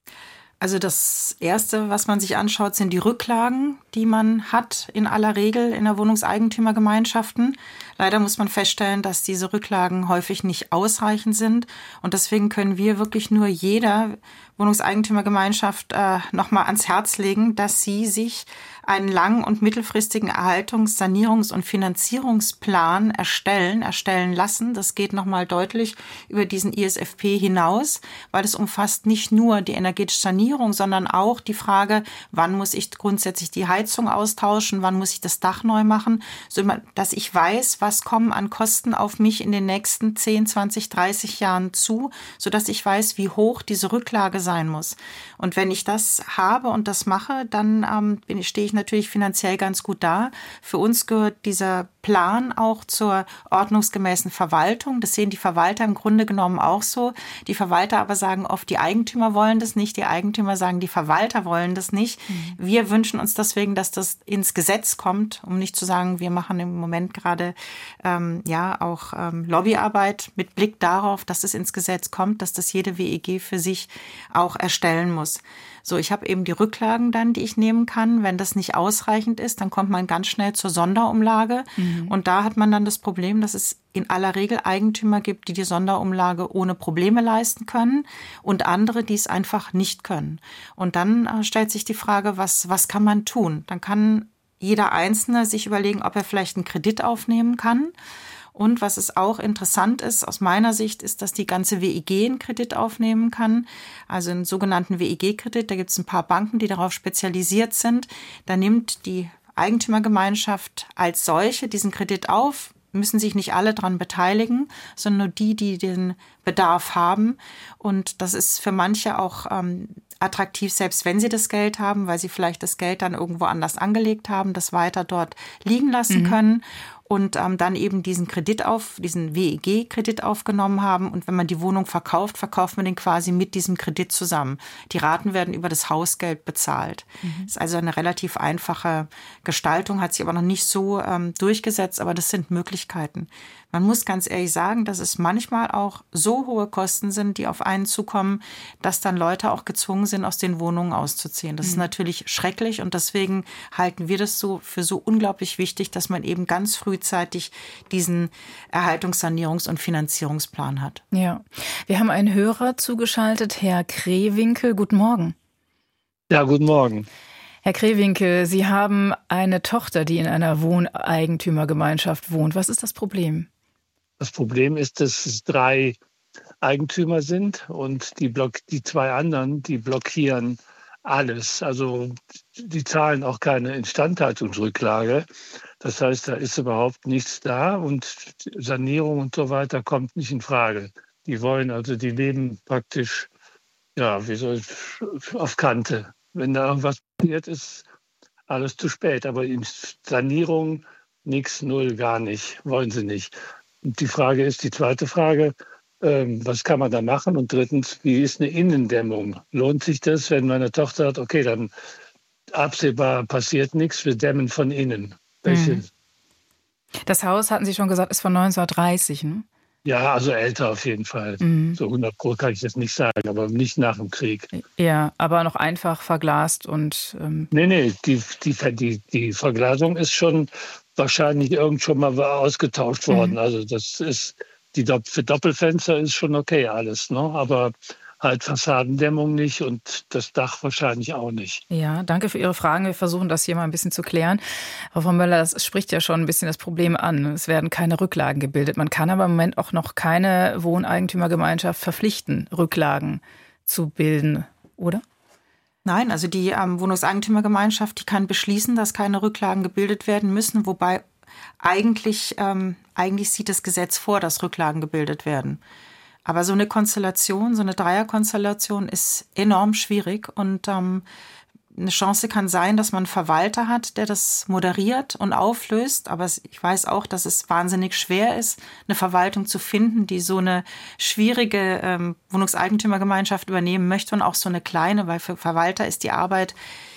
Also das Erste, was man sich anschaut, sind die Rücklagen, die man hat in aller Regel in der Wohnungseigentümergemeinschaften. Leider muss man feststellen, dass diese Rücklagen häufig nicht ausreichend sind. Und deswegen können wir wirklich nur jeder Wohnungseigentümergemeinschaft äh, nochmal ans Herz legen, dass sie sich einen lang- und mittelfristigen Erhaltungs-, Sanierungs- und Finanzierungsplan erstellen, erstellen lassen. Das geht nochmal deutlich über diesen I S F P hinaus, weil es umfasst nicht nur die energetische Sanierung, sondern auch die Frage, wann muss ich grundsätzlich die Heizung austauschen, wann muss ich das Dach neu machen, so dass ich weiß, was kommen an Kosten auf mich in den nächsten zehn, zwanzig, dreißig Jahren zu, sodass ich weiß, wie hoch diese Rücklage sein muss. Und wenn ich das habe und das mache, dann ähm, bin ich, stehe ich natürlich finanziell ganz gut da. Für uns gehört dieser Plan auch zur ordnungsgemäßen Verwaltung. Das sehen die Verwalter im Grunde genommen auch so. Die Verwalter aber sagen oft, die Eigentümer wollen das nicht. Die Eigentümer sagen, die Verwalter wollen das nicht. Mhm. Wir wünschen uns deswegen, dass das ins Gesetz kommt, um nicht zu sagen, wir machen im Moment gerade ähm, ja auch ähm, Lobbyarbeit mit Blick darauf, dass es ins Gesetz kommt, dass das jede W E G für sich auch erstellen muss. So, ich habe eben die Rücklagen dann, die ich nehmen kann. Wenn das nicht ausreichend ist, dann kommt man ganz schnell zur Sonderumlage. Mhm. Und da hat man dann das Problem, dass es in aller Regel Eigentümer gibt, die die Sonderumlage ohne Probleme leisten können und andere, die es einfach nicht können. Und dann äh, stellt sich die Frage, was, was kann man tun? Dann kann jeder Einzelne sich überlegen, ob er vielleicht einen Kredit aufnehmen kann. Und was es auch interessant ist, aus meiner Sicht, ist, dass die ganze W E G einen Kredit aufnehmen kann. Also einen sogenannten W E G-Kredit. Da gibt es ein paar Banken, die darauf spezialisiert sind. Da nimmt die Eigentümergemeinschaft als solche diesen Kredit auf. Müssen sich nicht alle daran beteiligen, sondern nur die, die den Bedarf haben. Und das ist für manche auch ähm, attraktiv, selbst wenn sie das Geld haben, weil sie vielleicht das Geld dann irgendwo anders angelegt haben, das weiter dort liegen lassen mhm. können. Und ähm, dann eben diesen Kredit auf, diesen W E G-Kredit aufgenommen haben. Und wenn man die Wohnung verkauft, verkauft man den quasi mit diesem Kredit zusammen. Die Raten werden über das Hausgeld bezahlt. Mhm. Das ist also eine relativ einfache Gestaltung, hat sich aber noch nicht so ähm, durchgesetzt, aber das sind Möglichkeiten. Man muss ganz ehrlich sagen, dass es manchmal auch so hohe Kosten sind, die auf einen zukommen, dass dann Leute auch gezwungen sind, aus den Wohnungen auszuziehen. Das mhm. ist natürlich schrecklich und deswegen halten wir das so für so unglaublich wichtig, dass man eben ganz frühzeitig diesen Erhaltungs-, Sanierungs- und Finanzierungsplan hat. Ja, wir haben einen Hörer zugeschaltet, Herr Krewinkel. Guten Morgen. Ja, guten Morgen. Herr Krewinkel, Sie haben eine Tochter, die in einer Wohneigentümergemeinschaft wohnt. Was ist das Problem? Das Problem ist, dass es drei Eigentümer sind und die, Block, die zwei anderen, die blockieren alles. Also die zahlen auch keine Instandhaltungsrücklage. Das heißt, da ist überhaupt nichts da und Sanierung und so weiter kommt nicht in Frage. Die wollen also, die leben praktisch, ja, wie soll ich, auf Kante. Wenn da irgendwas passiert, ist alles zu spät. Aber in Sanierung nichts, null, gar nicht, wollen sie nicht. Und die Frage ist, die zweite Frage, ähm, was kann man da machen? Und drittens, wie ist eine Innendämmung? Lohnt sich das, wenn meine Tochter sagt, okay, dann absehbar passiert nichts, wir dämmen von innen? Welche? Mhm. Das Haus, hatten Sie schon gesagt, ist von neunzehnhundertdreißig, ne? Ja, also älter auf jeden Fall. Mhm. So hundert Pro kann ich das nicht sagen, aber nicht nach dem Krieg. Ja, aber noch einfach verglast und... Ähm nee, nee, die, die, die, die Verglasung ist schon wahrscheinlich irgend schon mal ausgetauscht worden. Mhm. Also das ist, die für Doppelfenster ist schon okay alles, ne? Aber halt Fassadendämmung nicht und das Dach wahrscheinlich auch nicht. Ja, danke für Ihre Fragen. Wir versuchen das hier mal ein bisschen zu klären. Frau von Möller, das spricht ja schon ein bisschen das Problem an. Es werden keine Rücklagen gebildet. Man kann aber im Moment auch noch keine Wohneigentümergemeinschaft verpflichten, Rücklagen zu bilden, oder? Nein, also die ähm, Wohnungseigentümergemeinschaft, die kann beschließen, dass keine Rücklagen gebildet werden müssen, wobei eigentlich, ähm, eigentlich sieht das Gesetz vor, dass Rücklagen gebildet werden. Aber so eine Konstellation, so eine Dreierkonstellation ist enorm schwierig und ähm, eine Chance kann sein, dass man einen Verwalter hat, der das moderiert und auflöst. Aber ich weiß auch, dass es wahnsinnig schwer ist, eine Verwaltung zu finden, die so eine schwierige ähm, Wohnungseigentümergemeinschaft übernehmen möchte und auch so eine kleine, weil für Verwalter ist die Arbeit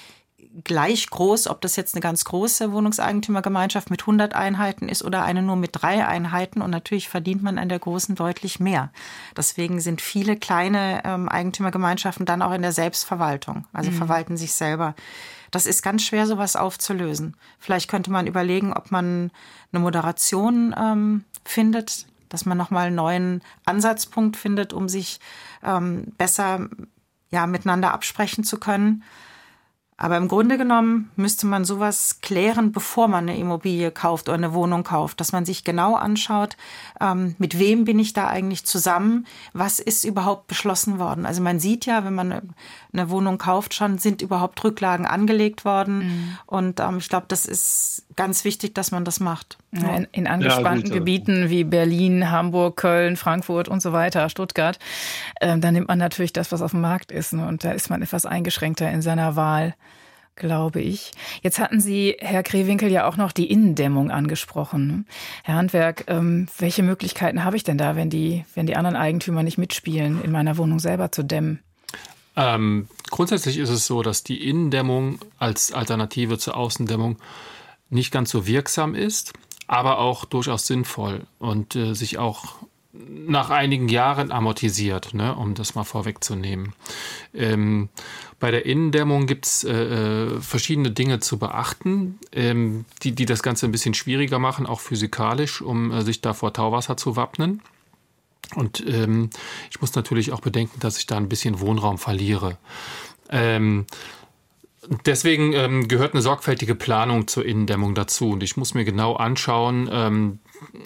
gleich groß, ob das jetzt eine ganz große Wohnungseigentümergemeinschaft mit hundert Einheiten ist oder eine nur mit drei Einheiten. Und natürlich verdient man an der großen deutlich mehr. Deswegen sind viele kleine ähm, Eigentümergemeinschaften dann auch in der Selbstverwaltung, also mhm. verwalten sich selber. Das ist ganz schwer, sowas aufzulösen. Vielleicht könnte man überlegen, ob man eine Moderation ähm, findet, dass man nochmal einen neuen Ansatzpunkt findet, um sich ähm, besser ja, miteinander absprechen zu können. Aber im Grunde genommen müsste man sowas klären, bevor man eine Immobilie kauft oder eine Wohnung kauft, dass man sich genau anschaut, ähm, mit wem bin ich da eigentlich zusammen, was ist überhaupt beschlossen worden. Also man sieht ja, wenn man eine, eine Wohnung kauft, schon sind überhaupt Rücklagen angelegt worden. Mhm. Und ähm, ich glaube, das ist ganz wichtig, dass man das macht. Ja, in, in angespannten ja, Gebieten wie Berlin, Hamburg, Köln, Frankfurt und so weiter, Stuttgart, äh, da nimmt man natürlich das, was auf dem Markt ist. Ne? Und da ist man etwas eingeschränkter in seiner Wahl, glaube ich. Jetzt hatten Sie, Herr Krewinkel, ja auch noch die Innendämmung angesprochen. Ne? Herr Handwerk, ähm, welche Möglichkeiten habe ich denn da, wenn die, wenn die anderen Eigentümer nicht mitspielen, in meiner Wohnung selber zu dämmen? Ähm, grundsätzlich ist es so, dass die Innendämmung als Alternative zur Außendämmung nicht ganz so wirksam ist, aber auch durchaus sinnvoll und äh, sich auch nach einigen Jahren amortisiert, ne, um das mal vorwegzunehmen. Ähm, bei der Innendämmung gibt es äh, verschiedene Dinge zu beachten, ähm, die, die das Ganze ein bisschen schwieriger machen, auch physikalisch, um äh, sich da vor Tauwasser zu wappnen. Und ähm, ich muss natürlich auch bedenken, dass ich da ein bisschen Wohnraum verliere. Ähm, Deswegen ähm, gehört eine sorgfältige Planung zur Innendämmung dazu. Und ich muss mir genau anschauen, ähm,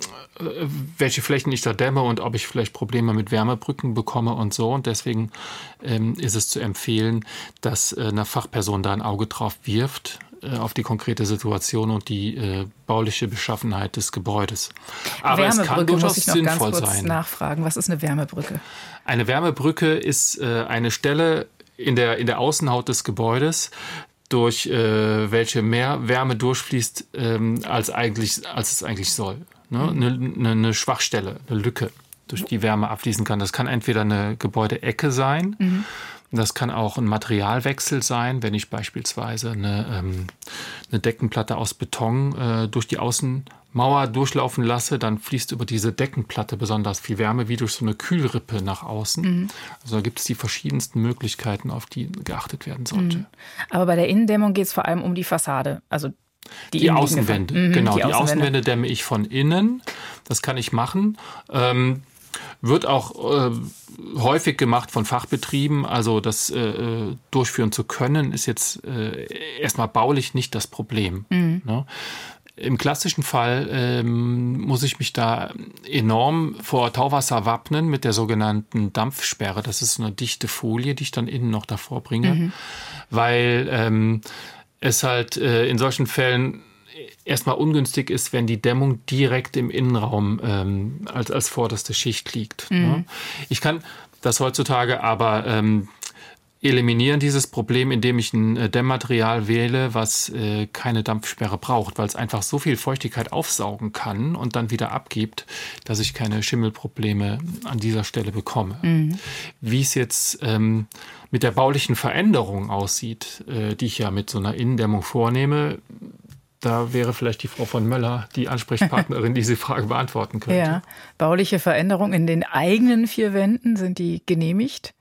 welche Flächen ich da dämme und ob ich vielleicht Probleme mit Wärmebrücken bekomme und so. Und deswegen ähm, ist es zu empfehlen, dass äh, eine Fachperson da ein Auge drauf wirft, äh, auf die konkrete Situation und die äh, bauliche Beschaffenheit des Gebäudes. Aber Wärmebrücke, es kann durchaus muss ich noch sinnvoll ganz kurz sein. Nachfragen. Was ist eine Wärmebrücke? Eine Wärmebrücke ist äh, eine Stelle in der, in der Außenhaut des Gebäudes, durch äh, welche mehr Wärme durchfließt, ähm, als, eigentlich, als es eigentlich soll. Ne? Mhm. Eine, eine, eine Schwachstelle, eine Lücke, durch die Wärme abfließen kann. Das kann entweder eine Gebäudeecke sein, mhm. das kann auch ein Materialwechsel sein, wenn ich beispielsweise eine, ähm, eine Deckenplatte aus Beton äh, durch die Außenmauer durchlaufen lasse, dann fließt über diese Deckenplatte besonders viel Wärme wie durch so eine Kühlrippe nach außen. Mhm. Also da gibt es die verschiedensten Möglichkeiten, auf die geachtet werden sollte. Mhm. Aber bei der Innendämmung geht es vor allem um die Fassade, also die, die Außenwände. Mhm, genau, die, die Außenwände. Außenwände dämme ich von innen. Das kann ich machen. Ähm, wird auch äh, häufig gemacht von Fachbetrieben. Also das äh, durchführen zu können, ist jetzt äh, erstmal baulich nicht das Problem. Mhm. Ne? Im klassischen Fall ähm, muss ich mich da enorm vor Tauwasser wappnen mit der sogenannten Dampfsperre. Das ist so eine dichte Folie, die ich dann innen noch davor bringe, mhm. weil ähm, es halt äh, in solchen Fällen erstmal ungünstig ist, wenn die Dämmung direkt im Innenraum ähm, als, als vorderste Schicht liegt. Mhm. Ne? Ich kann das heutzutage aber ähm, eliminieren, dieses Problem, indem ich ein äh, Dämmmaterial wähle, was äh, keine Dampfsperre braucht, weil es einfach so viel Feuchtigkeit aufsaugen kann und dann wieder abgibt, dass ich keine Schimmelprobleme an dieser Stelle bekomme. Mhm. Wie es jetzt ähm, mit der baulichen Veränderung aussieht, äh, die ich ja mit so einer Innendämmung vornehme, da wäre vielleicht die Frau von Möller die Ansprechpartnerin, die diese Frage beantworten könnte. Ja, bauliche Veränderungen in den eigenen vier Wänden, sind die genehmigt?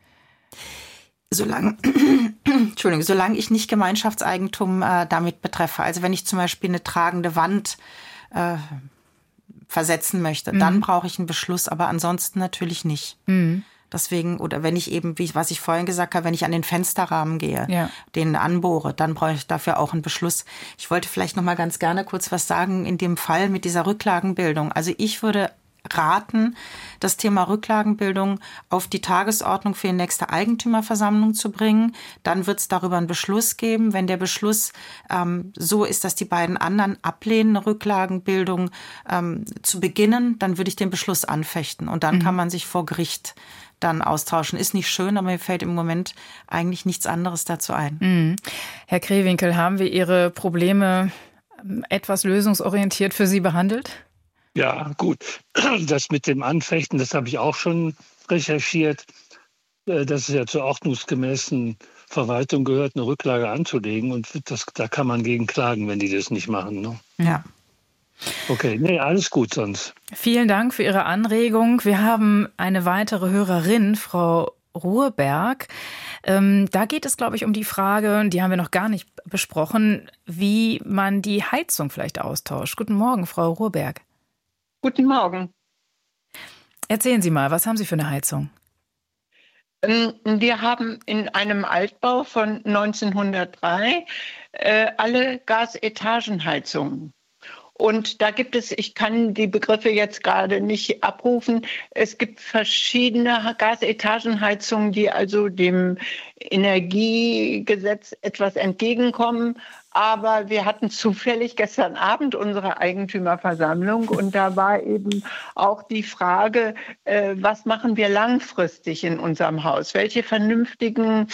Solange, Entschuldigung, solange ich nicht Gemeinschaftseigentum äh, damit betreffe. Also wenn ich zum Beispiel eine tragende Wand äh, versetzen möchte, mhm. dann brauche ich einen Beschluss, aber ansonsten natürlich nicht. Mhm. Deswegen, oder wenn ich eben, wie was ich vorhin gesagt habe, wenn ich an den Fensterrahmen gehe, ja. den anbohre, dann brauche ich dafür auch einen Beschluss. Ich wollte vielleicht noch mal ganz gerne kurz was sagen in dem Fall mit dieser Rücklagenbildung. Also ich würde raten, das Thema Rücklagenbildung auf die Tagesordnung für die nächste Eigentümerversammlung zu bringen. Dann wird es darüber einen Beschluss geben. Wenn der Beschluss ähm, so ist, dass die beiden anderen ablehnen, eine Rücklagenbildung ähm, zu beginnen, dann würde ich den Beschluss anfechten. Und dann mhm. kann man sich vor Gericht dann austauschen. Ist nicht schön, aber mir fällt im Moment eigentlich nichts anderes dazu ein. Mhm. Herr Krewinkel, haben wir Ihre Probleme etwas lösungsorientiert für Sie behandelt? Ja, gut. Das mit dem Anfechten, das habe ich auch schon recherchiert. Dass es ja zur ordnungsgemäßen Verwaltung gehört, eine Rücklage anzulegen. Und das, da kann man gegen klagen, wenn die das nicht machen. Ne? Ja. Okay, nee, alles gut sonst. Vielen Dank für Ihre Anregung. Wir haben eine weitere Hörerin, Frau Ruhrberg. Ähm, da geht es, glaube ich, um die Frage, die haben wir noch gar nicht besprochen, wie man die Heizung vielleicht austauscht. Guten Morgen, Frau Ruhrberg. Guten Morgen. Erzählen Sie mal, was haben Sie für eine Heizung? Wir haben in einem Altbau von neunzehnhundertdrei äh, alle Gasetagenheizungen. Und da gibt es, ich kann die Begriffe jetzt gerade nicht abrufen, es gibt verschiedene Gasetagenheizungen, die also dem Energiegesetz etwas entgegenkommen. Aber wir hatten zufällig gestern Abend unsere Eigentümerversammlung und da war eben auch die Frage, äh, was machen wir langfristig in unserem Haus? Welche vernünftigen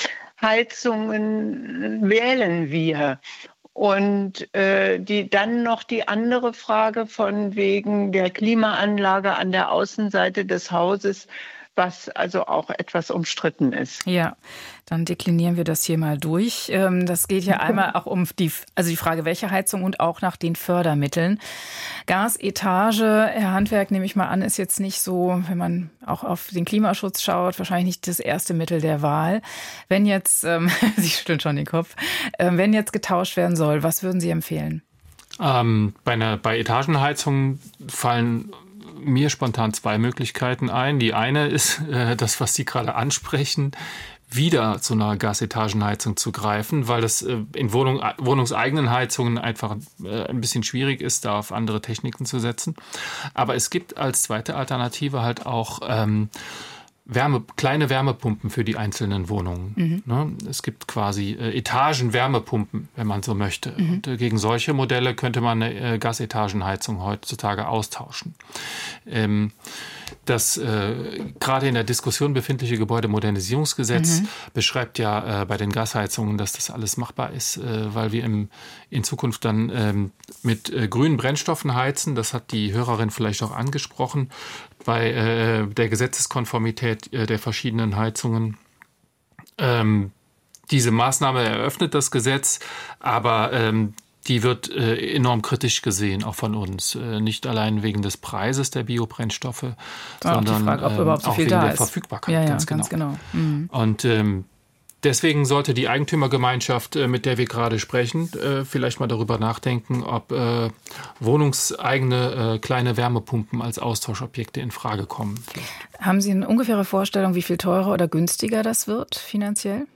Heizungen wählen wir? Und äh, die, dann noch die andere Frage von wegen der Klimaanlage an der Außenseite des Hauses, was also auch etwas umstritten ist. Ja, dann deklinieren wir das hier mal durch. Das geht ja einmal auch um die, also die Frage, welche Heizung und auch nach den Fördermitteln. Gasetage, Herr Handwerk, nehme ich mal an, ist jetzt nicht so, wenn man auch auf den Klimaschutz schaut, wahrscheinlich nicht das erste Mittel der Wahl. Wenn jetzt, ähm, Sie schütteln schon den Kopf, äh, wenn jetzt getauscht werden soll, was würden Sie empfehlen? Ähm, bei einer, bei Etagenheizungen fallen mir spontan zwei Möglichkeiten ein. Die eine ist, äh, das, was Sie gerade ansprechen, wieder zu einer Gasetagenheizung zu greifen, weil das äh, in Wohnung, wohnungseigenen Heizungen einfach äh, ein bisschen schwierig ist, da auf andere Techniken zu setzen. Aber es gibt als zweite Alternative halt auch ähm, Wärme, kleine Wärmepumpen für die einzelnen Wohnungen. Mhm. Ne? Es gibt quasi äh, Etagen-Wärmepumpen, wenn man so möchte. Mhm. Und äh, gegen solche Modelle könnte man eine äh, Gasetagenheizung heutzutage austauschen. Ähm, das äh, gerade in der Diskussion befindliche Gebäudemodernisierungsgesetz mhm. beschreibt ja äh, bei den Gasheizungen, dass das alles machbar ist, äh, weil wir im, in Zukunft dann ähm, mit äh, grünen Brennstoffen heizen. Das hat die Hörerin vielleicht auch angesprochen. Bei äh, der Gesetzeskonformität äh, der verschiedenen Heizungen. Ähm, diese Maßnahme eröffnet das Gesetz, aber ähm, die wird äh, enorm kritisch gesehen, auch von uns. Äh, nicht allein wegen des Preises der Biobrennstoffe, auch sondern die Frage, ob ähm, überhaupt so auch viel wegen da der ist. Verfügbarkeit. Ja, ja, ganz, ganz genau. genau. Mhm. Und ähm, deswegen sollte die Eigentümergemeinschaft, äh, mit der wir gerade sprechen, äh, vielleicht mal darüber nachdenken, ob äh, wohnungseigene äh, kleine Wärmepumpen als Austauschobjekte in Frage kommen. Vielleicht. Haben Sie eine ungefähre Vorstellung, wie viel teurer oder günstiger das wird finanziell?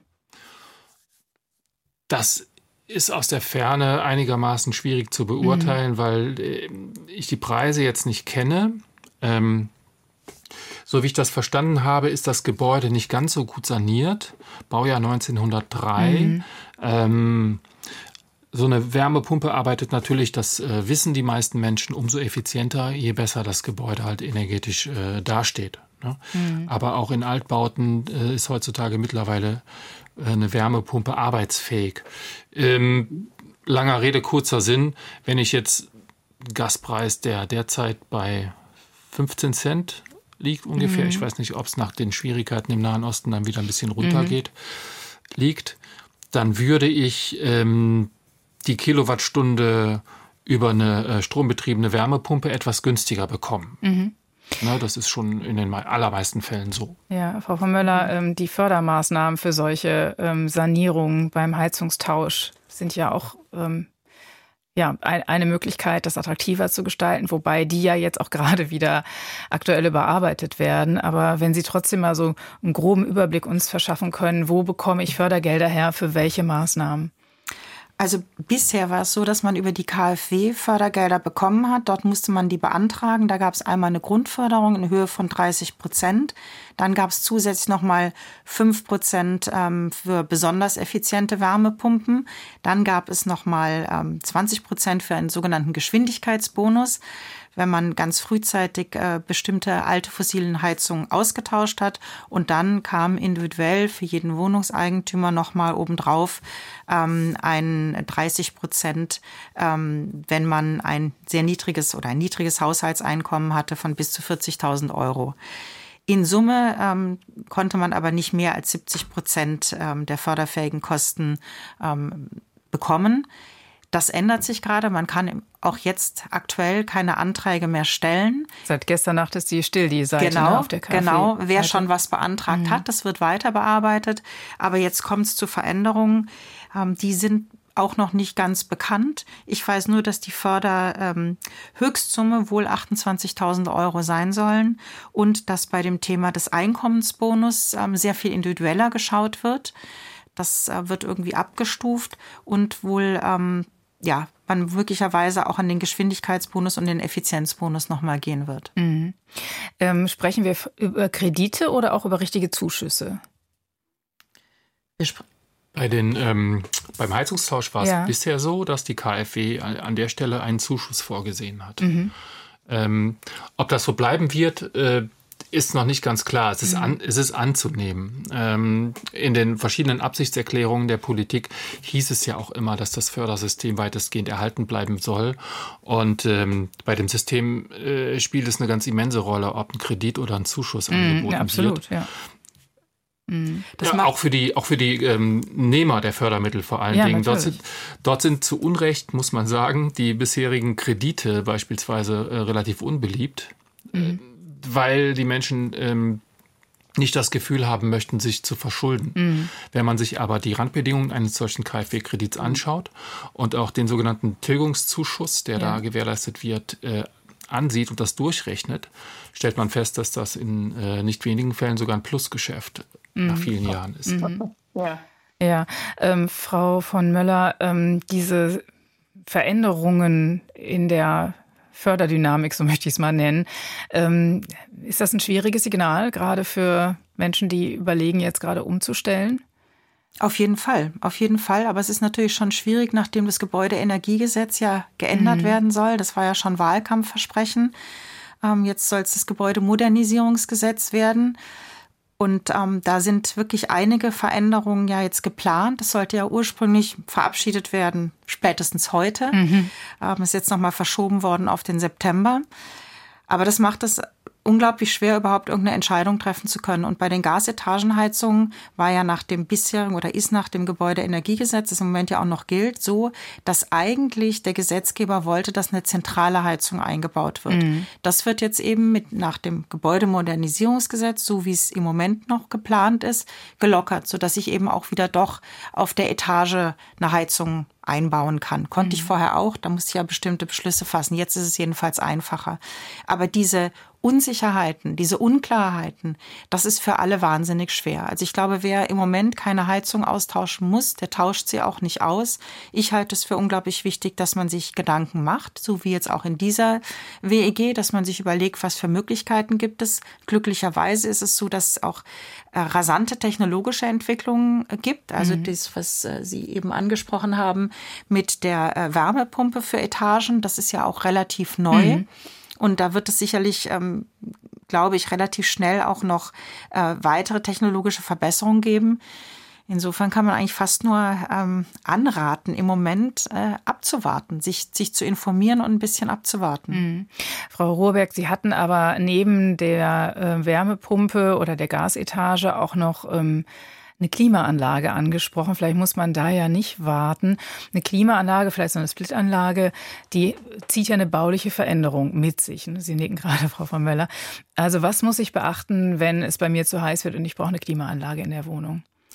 Das ist aus der Ferne einigermaßen schwierig zu beurteilen, mhm. weil äh, ich die Preise jetzt nicht kenne. Ähm, So wie ich das verstanden habe, ist das Gebäude nicht ganz so gut saniert. Baujahr neunzehnhundertdrei. Mhm. Ähm, so eine Wärmepumpe arbeitet natürlich, das äh, wissen die meisten Menschen, umso effizienter, je besser das Gebäude halt energetisch äh, dasteht. Ne? Mhm. Aber auch in Altbauten äh, ist heutzutage mittlerweile äh, eine Wärmepumpe arbeitsfähig. Ähm, langer Rede, kurzer Sinn. Wenn ich jetzt Gaspreis, der derzeit bei fünfzehn Cent liegt ungefähr, mhm. ich weiß nicht, ob es nach den Schwierigkeiten im Nahen Osten dann wieder ein bisschen runtergeht, mhm. liegt, dann würde ich ähm, die Kilowattstunde über eine äh, strombetriebene Wärmepumpe etwas günstiger bekommen. Mhm. Na, das ist schon in den allermeisten Fällen so. Ja, Frau von Möller, ähm, die Fördermaßnahmen für solche ähm, Sanierungen beim Heizungstausch sind ja auch ähm, ja, eine Möglichkeit, das attraktiver zu gestalten, wobei die ja jetzt auch gerade wieder aktuell überarbeitet werden. Aber wenn Sie trotzdem mal so einen groben Überblick uns verschaffen können, wo bekomme ich Fördergelder her, für welche Maßnahmen? Also bisher war es so, dass man über die K f W Fördergelder bekommen hat. Dort musste man die beantragen. Da gab es einmal eine Grundförderung in Höhe von dreißig Prozent. Dann gab es zusätzlich nochmal fünf Prozent ähm, für besonders effiziente Wärmepumpen. Dann gab es nochmal ähm, zwanzig Prozent für einen sogenannten Geschwindigkeitsbonus, wenn man ganz frühzeitig äh, bestimmte alte fossilen Heizungen ausgetauscht hat. Und dann kam individuell für jeden Wohnungseigentümer nochmal obendrauf ähm, ein dreißig Prozent, ähm, wenn man ein sehr niedriges oder ein niedriges Haushaltseinkommen hatte von bis zu vierzigtausend Euro. In Summe ähm, konnte man aber nicht mehr als siebzig Prozent ähm, der förderfähigen Kosten ähm, bekommen. Das ändert sich gerade. Man kann auch jetzt aktuell keine Anträge mehr stellen. Seit gestern Nacht ist die still, die Seite, genau, ne, auf der K f W. Genau, wer schon was beantragt mhm. hat, das wird weiter bearbeitet. Aber jetzt kommt es zu Veränderungen. Ähm, die sind auch noch nicht ganz bekannt. Ich weiß nur, dass die Förderhöchstsumme ähm, wohl achtundzwanzigtausend Euro sein sollen und dass bei dem Thema des Einkommensbonus ähm, sehr viel individueller geschaut wird. Das äh, wird irgendwie abgestuft und wohl ähm, ja, man möglicherweise auch an den Geschwindigkeitsbonus und den Effizienzbonus nochmal gehen wird. Mhm. Ähm, sprechen wir über Kredite oder auch über richtige Zuschüsse? Wir sp- Bei den, ähm, beim Heizungstausch war es ja. bisher so, dass die K f W an, an der Stelle einen Zuschuss vorgesehen hat. Mhm. Ähm, ob das so bleiben wird, äh, ist noch nicht ganz klar. Es ist, mhm. an, es ist anzunehmen. Ähm, in den verschiedenen Absichtserklärungen der Politik hieß es ja auch immer, dass das Fördersystem weitestgehend erhalten bleiben soll. Und ähm, bei dem System äh, spielt es eine ganz immense Rolle, ob ein Kredit oder ein Zuschuss mhm. angeboten ja, absolut, wird. Ja. Das ja, auch für die, auch für die ähm, Nehmer der Fördermittel vor allen ja, Dingen. Dort sind, dort sind zu Unrecht, muss man sagen, die bisherigen Kredite beispielsweise äh, relativ unbeliebt, mhm. äh, weil die Menschen ähm, nicht das Gefühl haben möchten, sich zu verschulden. Mhm. Wenn man sich aber die Randbedingungen eines solchen K f W-Kredits anschaut und auch den sogenannten Tilgungszuschuss, der ja. da gewährleistet wird, äh, ansieht und das durchrechnet, stellt man fest, dass das in äh, nicht wenigen Fällen sogar ein Plusgeschäft mhm. nach vielen Jahren ist. Mhm. Ja, ja. Ähm, Frau von Möller, ähm, diese Veränderungen in der Förderdynamik, so möchte ich es mal nennen, ähm, ist das ein schwieriges Signal, gerade für Menschen, die überlegen, jetzt gerade umzustellen? Auf jeden Fall, auf jeden Fall. Aber es ist natürlich schon schwierig, nachdem das Gebäudeenergiegesetz ja geändert mhm. werden soll. Das war ja schon Wahlkampfversprechen. Ähm, jetzt soll es das Gebäudemodernisierungsgesetz werden. Und ähm, da sind wirklich einige Veränderungen ja jetzt geplant. Das sollte ja ursprünglich verabschiedet werden, spätestens heute. Mhm. Ähm, ist jetzt nochmal verschoben worden auf den September. Aber das macht es unglaublich schwer, überhaupt irgendeine Entscheidung treffen zu können. Und bei den Gasetagenheizungen war ja nach dem bisherigen oder ist nach dem Gebäudeenergiegesetz, das im Moment ja auch noch gilt, so, dass eigentlich der Gesetzgeber wollte, dass eine zentrale Heizung eingebaut wird. Mhm. Das wird jetzt eben mit nach dem Gebäudemodernisierungsgesetz, so wie es im Moment noch geplant ist, gelockert, sodass ich eben auch wieder doch auf der Etage eine Heizung einbauen kann. Konnte mhm. ich vorher auch, da musste ich ja bestimmte Beschlüsse fassen. Jetzt ist es jedenfalls einfacher. Aber diese Unsicherheiten, diese Unklarheiten, das ist für alle wahnsinnig schwer. Also ich glaube, wer im Moment keine Heizung austauschen muss, der tauscht sie auch nicht aus. Ich halte es für unglaublich wichtig, dass man sich Gedanken macht, so wie jetzt auch in dieser W E G, dass man sich überlegt, was für Möglichkeiten gibt es. Glücklicherweise ist es so, dass es auch äh, rasante technologische Entwicklungen äh, gibt. Also mhm. das, was äh, Sie eben angesprochen haben mit der äh, Wärmepumpe für Etagen, das ist ja auch relativ neu. Mhm. Und da wird es sicherlich, ähm, glaube ich, relativ schnell auch noch äh, weitere technologische Verbesserungen geben. Insofern kann man eigentlich fast nur ähm, anraten, im Moment äh, abzuwarten, sich, sich zu informieren und ein bisschen abzuwarten. Mhm. Frau Rohrbeck, Sie hatten aber neben der äh, Wärmepumpe oder der Gasetage auch noch ähm, eine Klimaanlage angesprochen. Vielleicht muss man da ja nicht warten. Eine Klimaanlage, vielleicht so eine Splitanlage, die zieht ja eine bauliche Veränderung mit sich. Sie nicken gerade, Frau von Möller. Also was muss ich beachten, wenn es bei mir zu heiß wird und ich brauche eine Klimaanlage in der Wohnung?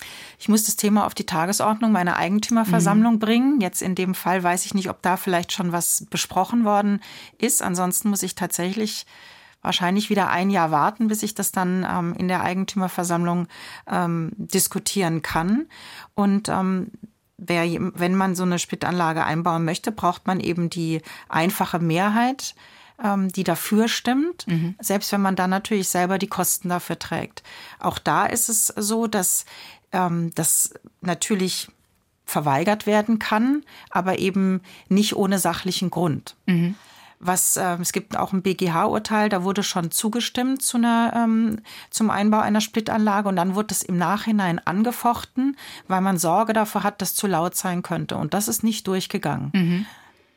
Ich muss das Thema auf die Tagesordnung meiner Eigentümerversammlung mhm. bringen. Jetzt in dem Fall weiß ich nicht, ob da vielleicht schon was besprochen worden ist. Ansonsten muss ich tatsächlich wahrscheinlich wieder ein Jahr warten, bis ich das dann ähm, in der Eigentümerversammlung ähm, diskutieren kann. Und ähm, wer, wenn man so eine Splitanlage einbauen möchte, braucht man eben die einfache Mehrheit, ähm, die dafür stimmt, mhm. selbst wenn man dann natürlich selber die Kosten dafür trägt. Auch da ist es so, dass ähm, das natürlich verweigert werden kann, aber eben nicht ohne sachlichen Grund. Mhm. Was, äh, es gibt auch ein B G H-Urteil, da wurde schon zugestimmt zu einer, ähm, zum Einbau einer Splitanlage und dann wurde es im Nachhinein angefochten, weil man Sorge davor hat, dass zu laut sein könnte. Und das ist nicht durchgegangen. Mhm.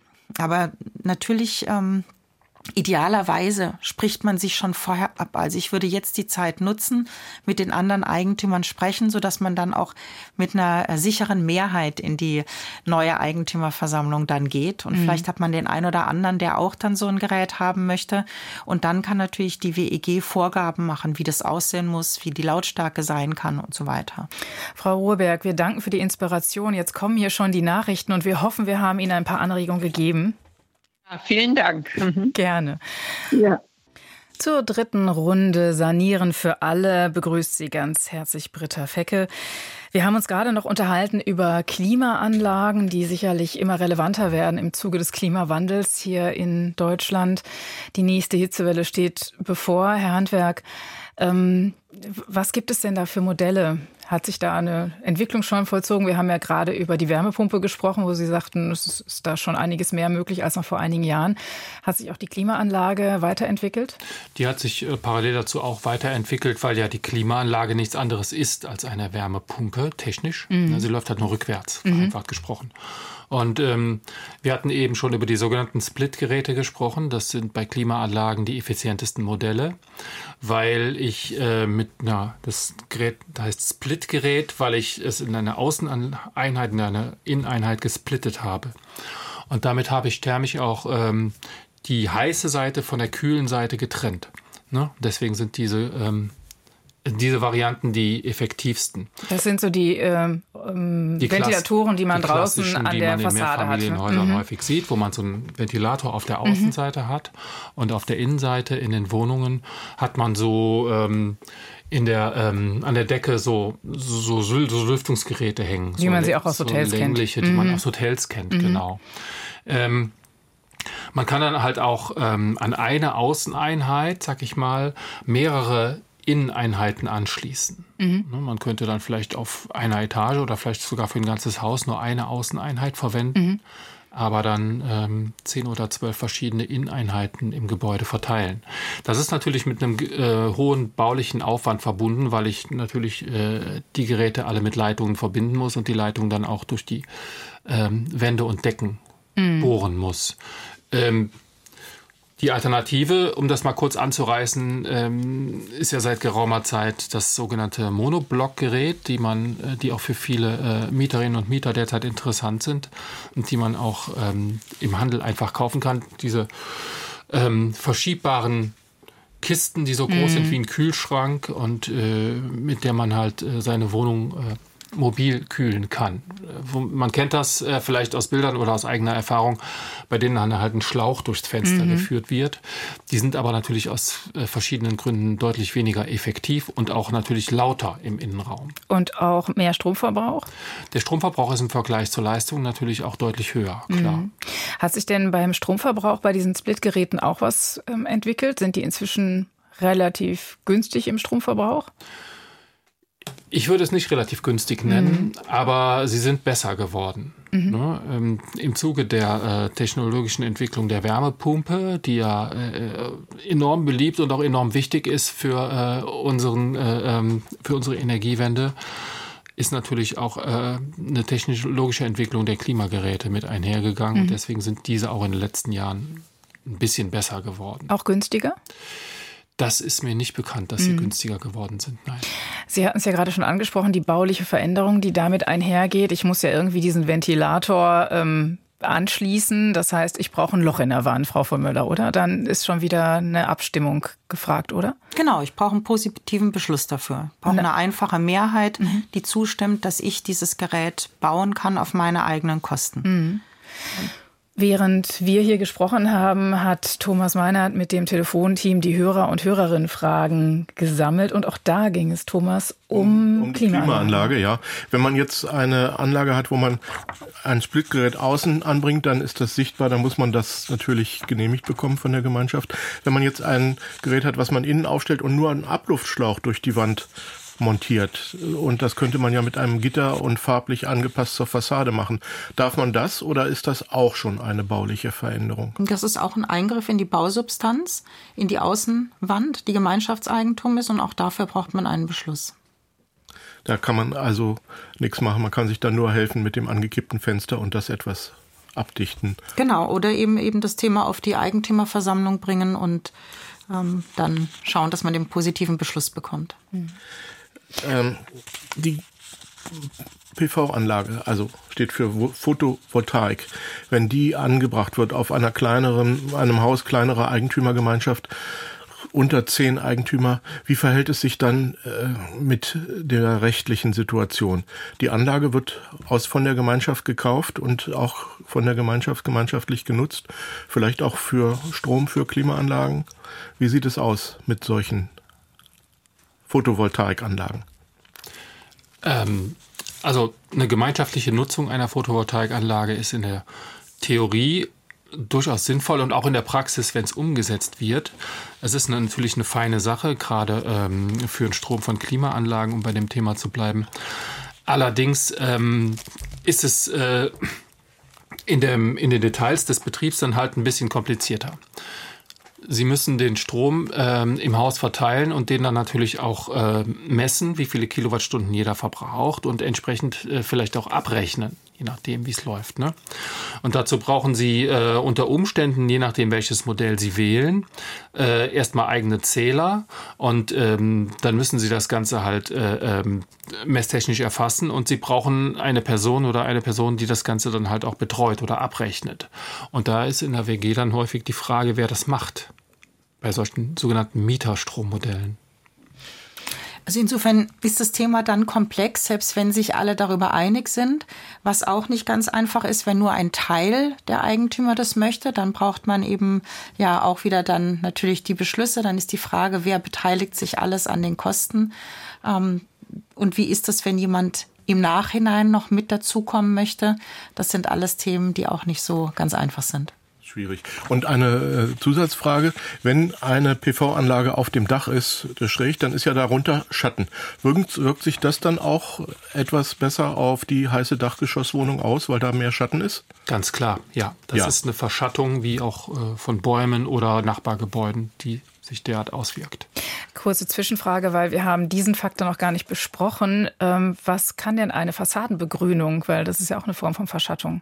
Aber natürlich, ähm, idealerweise spricht man sich schon vorher ab. Also ich würde jetzt die Zeit nutzen, mit den anderen Eigentümern sprechen, sodass man dann auch mit einer sicheren Mehrheit in die neue Eigentümerversammlung dann geht. Und mhm. vielleicht hat man den einen oder anderen, der auch dann so ein Gerät haben möchte. Und dann kann natürlich die W E G Vorgaben machen, wie das aussehen muss, wie die Lautstärke sein kann und so weiter. Frau Ruheberg, wir danken für die Inspiration. Jetzt kommen hier schon die Nachrichten und wir hoffen, wir haben Ihnen ein paar Anregungen gegeben. Ja, vielen Dank. Mhm. Gerne. Ja. Zur dritten Runde Sanieren für alle begrüßt Sie ganz herzlich Britta Fecke. Wir haben uns gerade noch unterhalten über Klimaanlagen, die sicherlich immer relevanter werden im Zuge des Klimawandels hier in Deutschland. Die nächste Hitzewelle steht bevor. Herr Handwerk, ähm, was gibt es denn da für Modelle? Hat sich da eine Entwicklung schon vollzogen? Wir haben ja gerade über die Wärmepumpe gesprochen, wo Sie sagten, es ist da schon einiges mehr möglich als noch vor einigen Jahren. Hat sich auch die Klimaanlage weiterentwickelt? Die hat sich äh, parallel dazu auch weiterentwickelt, weil ja die Klimaanlage nichts anderes ist als eine Wärmepumpe, technisch. Mhm. Sie läuft halt nur rückwärts, vereinfacht mhm. gesprochen. Und ähm, wir hatten eben schon über die sogenannten Split-Geräte gesprochen. Das sind bei Klimaanlagen die effizientesten Modelle, weil ich äh, mit einer, das Gerät das heißt Split-Gerät, weil ich es in eine Außeneinheit, in eine Inneneinheit gesplittet habe. Und damit habe ich thermisch auch ähm, die heiße Seite von der kühlen Seite getrennt. Ne? Deswegen sind diese ähm, Diese Varianten die effektivsten. Das sind so die, ähm, die Ventilatoren, die man die draußen an die der man Fassade in Mehrfamilienhäusern hat. Mhm. häufig sieht, wo man so einen Ventilator auf der Außenseite mhm. hat. Und auf der Innenseite in den Wohnungen hat man so ähm, in der, ähm, an der Decke so, so, so, so Lüftungsgeräte hängen. Wie so man sie auch aus Hotels so längliche, kennt. Die mhm. man aus Hotels kennt, mhm. genau. Ähm, man kann dann halt auch ähm, an eine Außeneinheit, sag ich mal, mehrere Inneneinheiten anschließen. Mhm. Man könnte dann vielleicht auf einer Etage oder vielleicht sogar für ein ganzes Haus nur eine Außeneinheit verwenden, mhm. aber dann ähm, zehn oder zwölf verschiedene Inneneinheiten im Gebäude verteilen. Das ist natürlich mit einem äh, hohen baulichen Aufwand verbunden, weil ich natürlich äh, die Geräte alle mit Leitungen verbinden muss und die Leitungen dann auch durch die ähm, Wände und Decken mhm. bohren muss. Ähm, Die Alternative, um das mal kurz anzureißen, ähm, ist ja seit geraumer Zeit das sogenannte Monoblock-Gerät, die man, die auch für viele äh, Mieterinnen und Mieter derzeit interessant sind und die man auch ähm, im Handel einfach kaufen kann. Diese ähm, verschiebbaren Kisten, die so groß mhm. sind wie ein Kühlschrank und äh, mit der man halt äh, seine Wohnung äh, mobil kühlen kann. Man kennt das äh, vielleicht aus Bildern oder aus eigener Erfahrung, bei denen dann halt ein Schlauch durchs Fenster mhm. geführt wird. Die sind aber natürlich aus äh, verschiedenen Gründen deutlich weniger effektiv und auch natürlich lauter im Innenraum. Und auch mehr Stromverbrauch? Der Stromverbrauch ist im Vergleich zur Leistung natürlich auch deutlich höher, klar. Mhm. Hat sich denn beim Stromverbrauch bei diesen Split-Geräten auch was ähm, entwickelt? Sind die inzwischen relativ günstig im Stromverbrauch? Ich würde es nicht relativ günstig nennen, mhm. aber sie sind besser geworden. Mhm. Ne? Ähm, Im Zuge der äh, technologischen Entwicklung der Wärmepumpe, die ja äh, enorm beliebt und auch enorm wichtig ist für, äh, unseren, äh, ähm, für unsere Energiewende, ist natürlich auch äh, eine technologische Entwicklung der Klimageräte mit einhergegangen. Mhm. Und deswegen sind diese auch in den letzten Jahren ein bisschen besser geworden. Auch günstiger? Das ist mir nicht bekannt, dass sie mhm. günstiger geworden sind. Nein. Sie hatten es ja gerade schon angesprochen, die bauliche Veränderung, die damit einhergeht. Ich muss ja irgendwie diesen Ventilator ähm, anschließen, das heißt, ich brauche ein Loch in der Wand, Frau von Müller, oder? Dann ist schon wieder eine Abstimmung gefragt, oder? Genau, ich brauche einen positiven Beschluss dafür. Ich brauche eine einfache Mehrheit, mhm. die zustimmt, dass ich dieses Gerät bauen kann auf meine eigenen Kosten. Mhm. Während wir hier gesprochen haben, hat Thomas Meinert mit dem Telefonteam die Hörer- und Hörerinnenfragen gesammelt. Und auch da ging es, Thomas, um, um Klimaanlage. Klimaanlage. Ja. Wenn man jetzt eine Anlage hat, wo man ein Splitgerät außen anbringt, dann ist das sichtbar. Dann muss man das natürlich genehmigt bekommen von der Gemeinschaft. Wenn man jetzt ein Gerät hat, was man innen aufstellt und nur einen Abluftschlauch durch die Wand montiert. Und das könnte man ja mit einem Gitter und farblich angepasst zur Fassade machen. Darf man das oder ist das auch schon eine bauliche Veränderung? Das ist auch ein Eingriff in die Bausubstanz, in die Außenwand, die Gemeinschaftseigentum ist und auch dafür braucht man einen Beschluss. Da kann man also nichts machen. Man kann sich dann nur helfen mit dem angekippten Fenster und das etwas abdichten. Genau, oder eben eben das Thema auf die Eigentümerversammlung bringen und ähm, dann schauen, dass man den positiven Beschluss bekommt. Hm. Ähm, die P V-Anlage, also steht für Photovoltaik, wenn die angebracht wird auf einer kleineren, einem Haus kleinerer Eigentümergemeinschaft, unter zehn Eigentümer, wie verhält es sich dann äh, mit der rechtlichen Situation? Die Anlage wird aus von der Gemeinschaft gekauft und auch von der Gemeinschaft gemeinschaftlich genutzt, vielleicht auch für Strom, für Klimaanlagen. Wie sieht es aus mit solchen Photovoltaikanlagen? Ähm, also eine gemeinschaftliche Nutzung einer Photovoltaikanlage ist in der Theorie durchaus sinnvoll und auch in der Praxis, wenn es umgesetzt wird. Es ist natürlich eine feine Sache, gerade ähm, für den Strom von Klimaanlagen, um bei dem Thema zu bleiben. Allerdings ähm, ist es äh, in, dem, in den Details des Betriebs dann halt ein bisschen komplizierter. Sie müssen den Strom ähm, im Haus verteilen und den dann natürlich auch äh, messen, wie viele Kilowattstunden jeder verbraucht und entsprechend äh, vielleicht auch abrechnen, je nachdem, wie es läuft. Ne? Und dazu brauchen Sie äh, unter Umständen, je nachdem, welches Modell Sie wählen, äh, erstmal eigene Zähler und ähm, dann müssen Sie das Ganze halt äh, ähm, messtechnisch erfassen und Sie brauchen eine Person oder eine Person, die das Ganze dann halt auch betreut oder abrechnet. Und da ist in der W G dann häufig die Frage, wer das macht bei solchen sogenannten Mieterstrommodellen. Also insofern ist das Thema dann komplex, selbst wenn sich alle darüber einig sind. Was auch nicht ganz einfach ist, wenn nur ein Teil der Eigentümer das möchte, dann braucht man eben ja auch wieder dann natürlich die Beschlüsse. Dann ist die Frage, wer beteiligt sich alles an den Kosten? Und wie ist das, wenn jemand im Nachhinein noch mit dazukommen möchte? Das sind alles Themen, die auch nicht so ganz einfach sind. Schwierig. Und eine äh, Zusatzfrage, wenn eine P V-Anlage auf dem Dach ist, das schräg, dann ist ja darunter Schatten. Wirkt, wirkt sich das dann auch etwas besser auf die heiße Dachgeschosswohnung aus, weil da mehr Schatten ist? Ganz klar, ja. Das ja. ist eine Verschattung wie auch äh, von Bäumen oder Nachbargebäuden, die sich derart auswirkt. Kurze Zwischenfrage, weil wir haben diesen Faktor noch gar nicht besprochen. Ähm, was kann denn eine Fassadenbegrünung, weil das ist ja auch eine Form von Verschattung?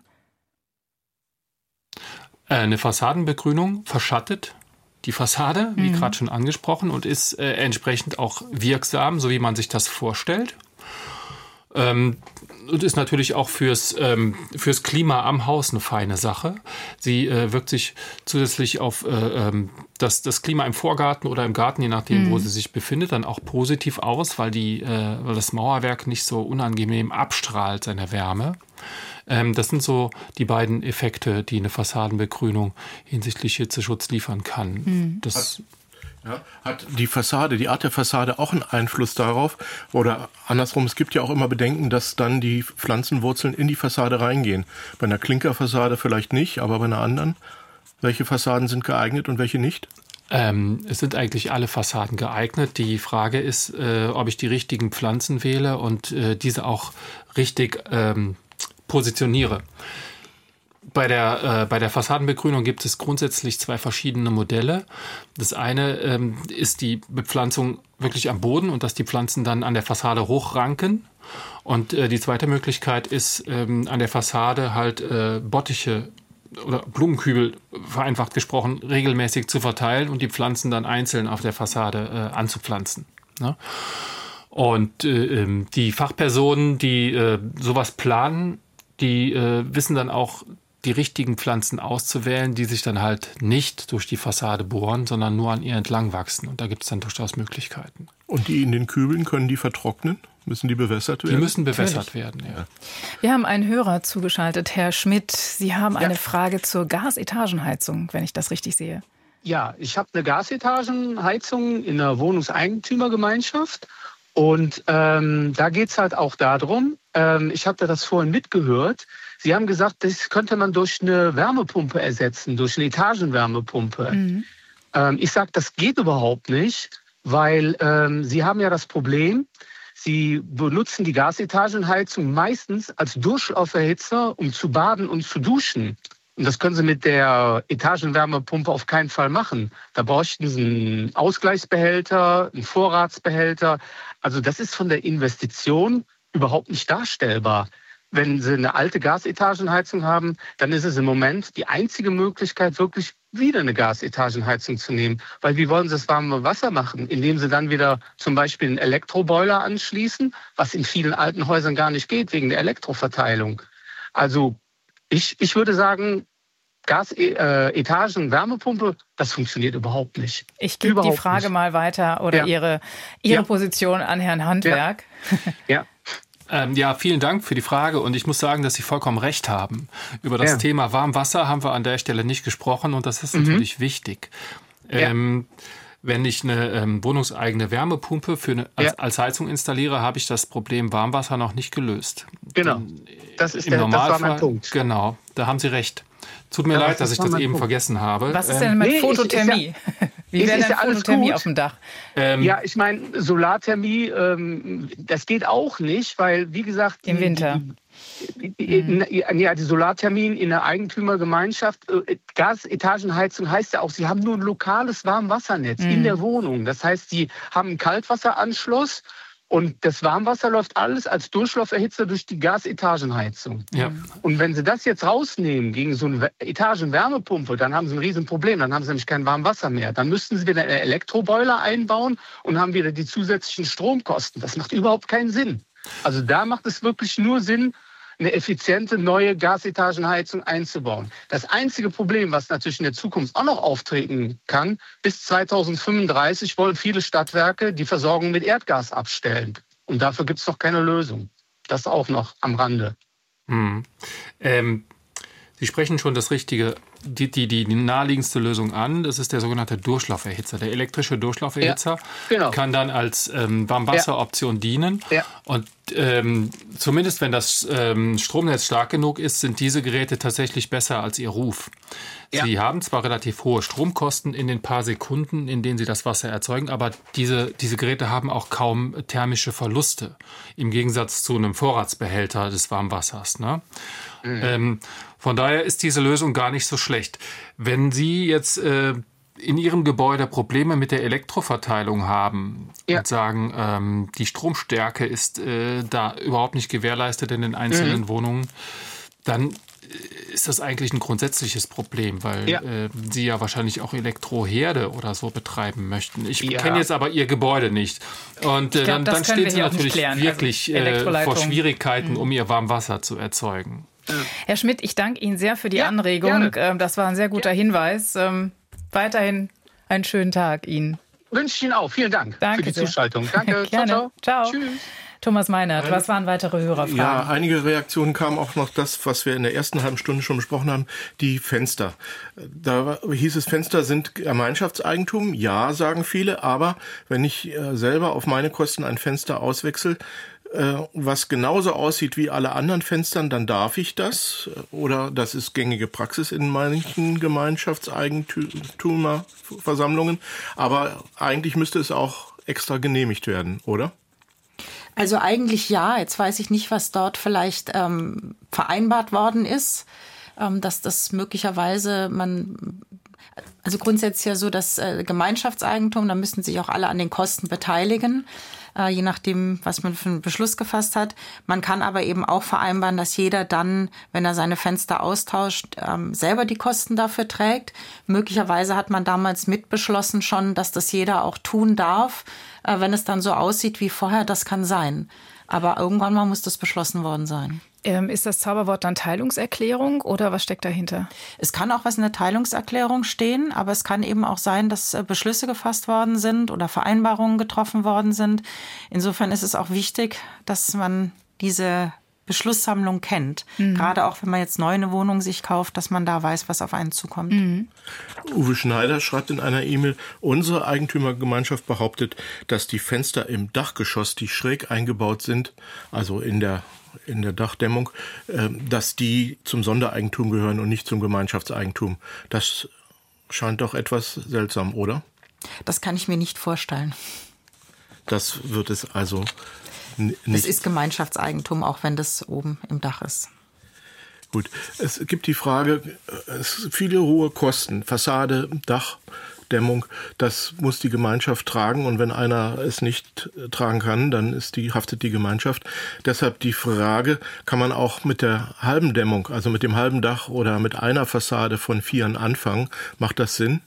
Eine Fassadenbegrünung verschattet die Fassade, wie mhm. gerade schon angesprochen, und ist äh, entsprechend auch wirksam, so wie man sich das vorstellt. Ähm, und ist natürlich auch fürs, ähm, fürs Klima am Haus eine feine Sache. Sie äh, wirkt sich zusätzlich auf äh, ähm, das, das Klima im Vorgarten oder im Garten, je nachdem, mhm. wo sie sich befindet, dann auch positiv aus, weil, die, äh, weil das Mauerwerk nicht so unangenehm abstrahlt seine Wärme. Ähm, das sind so die beiden Effekte, die eine Fassadenbegrünung hinsichtlich Hitzeschutz liefern kann. Mhm. Das Ja, hat die Fassade, die Art der Fassade auch einen Einfluss darauf? Oder andersrum, es gibt ja auch immer Bedenken, dass dann die Pflanzenwurzeln in die Fassade reingehen. Bei einer Klinkerfassade vielleicht nicht, aber bei einer anderen. Welche Fassaden sind geeignet und welche nicht? Ähm, es sind eigentlich alle Fassaden geeignet. Die Frage ist, äh, ob ich die richtigen Pflanzen wähle und äh, diese auch richtig ähm, positioniere. Bei der, äh, bei der Fassadenbegrünung gibt es grundsätzlich zwei verschiedene Modelle. Das eine ähm, ist die Bepflanzung wirklich am Boden und dass die Pflanzen dann an der Fassade hochranken. Und äh, die zweite Möglichkeit ist, ähm, an der Fassade halt äh, Bottiche oder Blumenkübel, vereinfacht gesprochen, regelmäßig zu verteilen und die Pflanzen dann einzeln auf der Fassade äh, anzupflanzen. Ne? Und äh, die Fachpersonen, die äh, sowas planen, die äh, wissen dann auch, die richtigen Pflanzen auszuwählen, die sich dann halt nicht durch die Fassade bohren, sondern nur an ihr entlang wachsen. Und da gibt es dann durchaus Möglichkeiten. Und die in den Kübeln, können die vertrocknen? Müssen die bewässert werden? Die müssen bewässert werden, ja. Wir haben einen Hörer zugeschaltet, Herr Schmidt. Sie haben eine ja. Frage zur Gasetagenheizung, wenn ich das richtig sehe. Ja, ich habe eine Gasetagenheizung in einer Wohnungseigentümergemeinschaft. Und ähm, da geht es halt auch darum, ähm, ich hatte das vorhin mitgehört, Sie haben gesagt, das könnte man durch eine Wärmepumpe ersetzen, durch eine Etagenwärmepumpe. Mhm. Ähm, ich sage, das geht überhaupt nicht, weil ähm, Sie haben ja das Problem, Sie benutzen die Gasetagenheizung meistens als Durchlauferhitzer, um zu baden und zu duschen. Und das können Sie mit der Etagenwärmepumpe auf keinen Fall machen. Da bräuchten Sie einen Ausgleichsbehälter, einen Vorratsbehälter. Also das ist von der Investition überhaupt nicht darstellbar. Wenn Sie eine alte Gasetagenheizung haben, dann ist es im Moment die einzige Möglichkeit, wirklich wieder eine Gasetagenheizung zu nehmen. Weil wie wollen Sie das warme Wasser machen? Indem Sie dann wieder zum Beispiel einen Elektroboiler anschließen, was in vielen alten Häusern gar nicht geht, wegen der Elektroverteilung. Also ich, ich würde sagen, Gasetagen, äh, Wärmepumpe, das funktioniert überhaupt nicht. Ich gebe die Frage nicht. mal weiter oder ja. Ihre, Ihre ja. Position an Herrn Handwerk. Ja. ja. Ähm, ja, vielen Dank für die Frage und ich muss sagen, dass Sie vollkommen recht haben. Über das ja. Thema Warmwasser haben wir an der Stelle nicht gesprochen und das ist mhm. natürlich wichtig. Ja. Ähm, wenn ich eine ähm, wohnungseigene Wärmepumpe für eine, als, ja. als Heizung installiere, habe ich das Problem Warmwasser noch nicht gelöst. Genau, das ist der, das war mein Punkt. Genau, da haben Sie recht. Tut mir ja, leid, dass ich das eben Punkt. vergessen habe. Was ist denn mit ähm, Photothermie? Nee, ja, Wie wäre denn ja Photothermie auf dem Dach? Ähm, ja, ich meine, Solarthermie, ähm, das geht auch nicht, weil, wie gesagt... Im die, Winter. Die, die, mhm. Ja, die Solarthermie in der Eigentümergemeinschaft, Gasetagenheizung heißt ja auch, sie haben nur ein lokales Warmwassernetz mhm. in der Wohnung. Das heißt, sie haben einen Kaltwasseranschluss und das Warmwasser läuft alles als Durchlauferhitzer durch die Gasetagenheizung. Ja. Und wenn Sie das jetzt rausnehmen gegen so eine Etagenwärmepumpe, dann haben Sie ein Riesenproblem. Dann haben Sie nämlich kein warmes mehr. Dann müssten Sie wieder einen Elektroboiler einbauen und haben wieder die zusätzlichen Stromkosten. Das macht überhaupt keinen Sinn. Also da macht es wirklich nur Sinn, eine effiziente neue Gasetagenheizung einzubauen. Das einzige Problem, was natürlich in der Zukunft auch noch auftreten kann, bis zweitausendfünfunddreißig wollen viele Stadtwerke die Versorgung mit Erdgas abstellen. Und dafür gibt es noch keine Lösung. Das auch noch am Rande. Hm. Ähm, Sie sprechen schon das Richtige, die, die, die naheliegendste Lösung an. Das ist der sogenannte Durchlauferhitzer. Der elektrische Durchlauferhitzer ja, genau. kann dann als ähm, Warmwasseroption ja. dienen. Ja. Und ähm, zumindest wenn das ähm, Stromnetz stark genug ist, sind diese Geräte tatsächlich besser als ihr Ruf. Ja. Sie haben zwar relativ hohe Stromkosten in den paar Sekunden, in denen sie das Wasser erzeugen, aber diese, diese Geräte haben auch kaum thermische Verluste, im Gegensatz zu einem Vorratsbehälter des Warmwassers. Ne? Mhm. Ähm, von daher ist diese Lösung gar nicht so schlecht. Wenn Sie jetzt äh, in Ihrem Gebäude Probleme mit der Elektroverteilung haben ja. und sagen, ähm, die Stromstärke ist äh, da überhaupt nicht gewährleistet in den einzelnen mhm. Wohnungen, dann ist das eigentlich ein grundsätzliches Problem, weil ja. äh, Sie ja wahrscheinlich auch Elektroherde oder so betreiben möchten. Ich ja. kenne jetzt aber Ihr Gebäude nicht. Und äh, glaub, dann, dann stehen Sie natürlich wirklich also äh, vor Schwierigkeiten, mhm. um Ihr Warmwasser zu erzeugen. Herr Schmidt, ich danke Ihnen sehr für die ja, Anregung. Gerne. Das war ein sehr guter ja. Hinweis. Weiterhin einen schönen Tag Ihnen. Wünsche ich Ihnen auch. Vielen Dank danke für die sehr. Zuschaltung. Danke. Gerne. Ciao, ciao. ciao. Tschüss. Thomas Meinert, was waren weitere Hörerfragen? Ja, einige Reaktionen kamen auch noch das, was wir in der ersten halben Stunde schon besprochen haben, die Fenster. Da hieß es, Fenster sind Gemeinschaftseigentum. Ja, sagen viele, aber wenn ich selber auf meine Kosten ein Fenster auswechsel, was genauso aussieht wie alle anderen Fenstern, dann darf ich das. Oder das ist gängige Praxis in manchen Gemeinschaftseigentümerversammlungen. Aber eigentlich müsste es auch extra genehmigt werden, oder? Also eigentlich ja. Jetzt weiß ich nicht, was dort vielleicht ähm, vereinbart worden ist, ähm, dass das möglicherweise man... Also grundsätzlich ja so, dass äh, Gemeinschaftseigentum, da müssen sich auch alle an den Kosten beteiligen, äh, je nachdem, was man für einen Beschluss gefasst hat. Man kann aber eben auch vereinbaren, dass jeder dann, wenn er seine Fenster austauscht, ähm, selber die Kosten dafür trägt. Möglicherweise hat man damals mitbeschlossen schon, dass das jeder auch tun darf, äh, wenn es dann so aussieht wie vorher. Das kann sein. Aber irgendwann mal muss das beschlossen worden sein. Ähm, ist das Zauberwort dann Teilungserklärung oder was steckt dahinter? Es kann auch was in der Teilungserklärung stehen, aber es kann eben auch sein, dass Beschlüsse gefasst worden sind oder Vereinbarungen getroffen worden sind. Insofern ist es auch wichtig, dass man diese Beschlusssammlung kennt. Mhm. Gerade auch, wenn man jetzt neu eine Wohnung sich kauft, dass man da weiß, was auf einen zukommt. Mhm. Uwe Schneider schreibt in einer E-Mail, unsere Eigentümergemeinschaft behauptet, dass die Fenster im Dachgeschoss, die schräg eingebaut sind, also in der in der Dachdämmung, dass die zum Sondereigentum gehören und nicht zum Gemeinschaftseigentum. Das scheint doch etwas seltsam, oder? Das kann ich mir nicht vorstellen. Das wird es also nicht. Es ist Gemeinschaftseigentum, auch wenn das oben im Dach ist. Gut, es gibt die Frage, es viele hohe Kosten, Fassade, Dach, Dämmung, das muss die Gemeinschaft tragen und wenn einer es nicht tragen kann, dann ist die, haftet die Gemeinschaft. Deshalb die Frage, kann man auch mit der halben Dämmung, also mit dem halben Dach oder mit einer Fassade von Vieren anfangen? Macht das Sinn?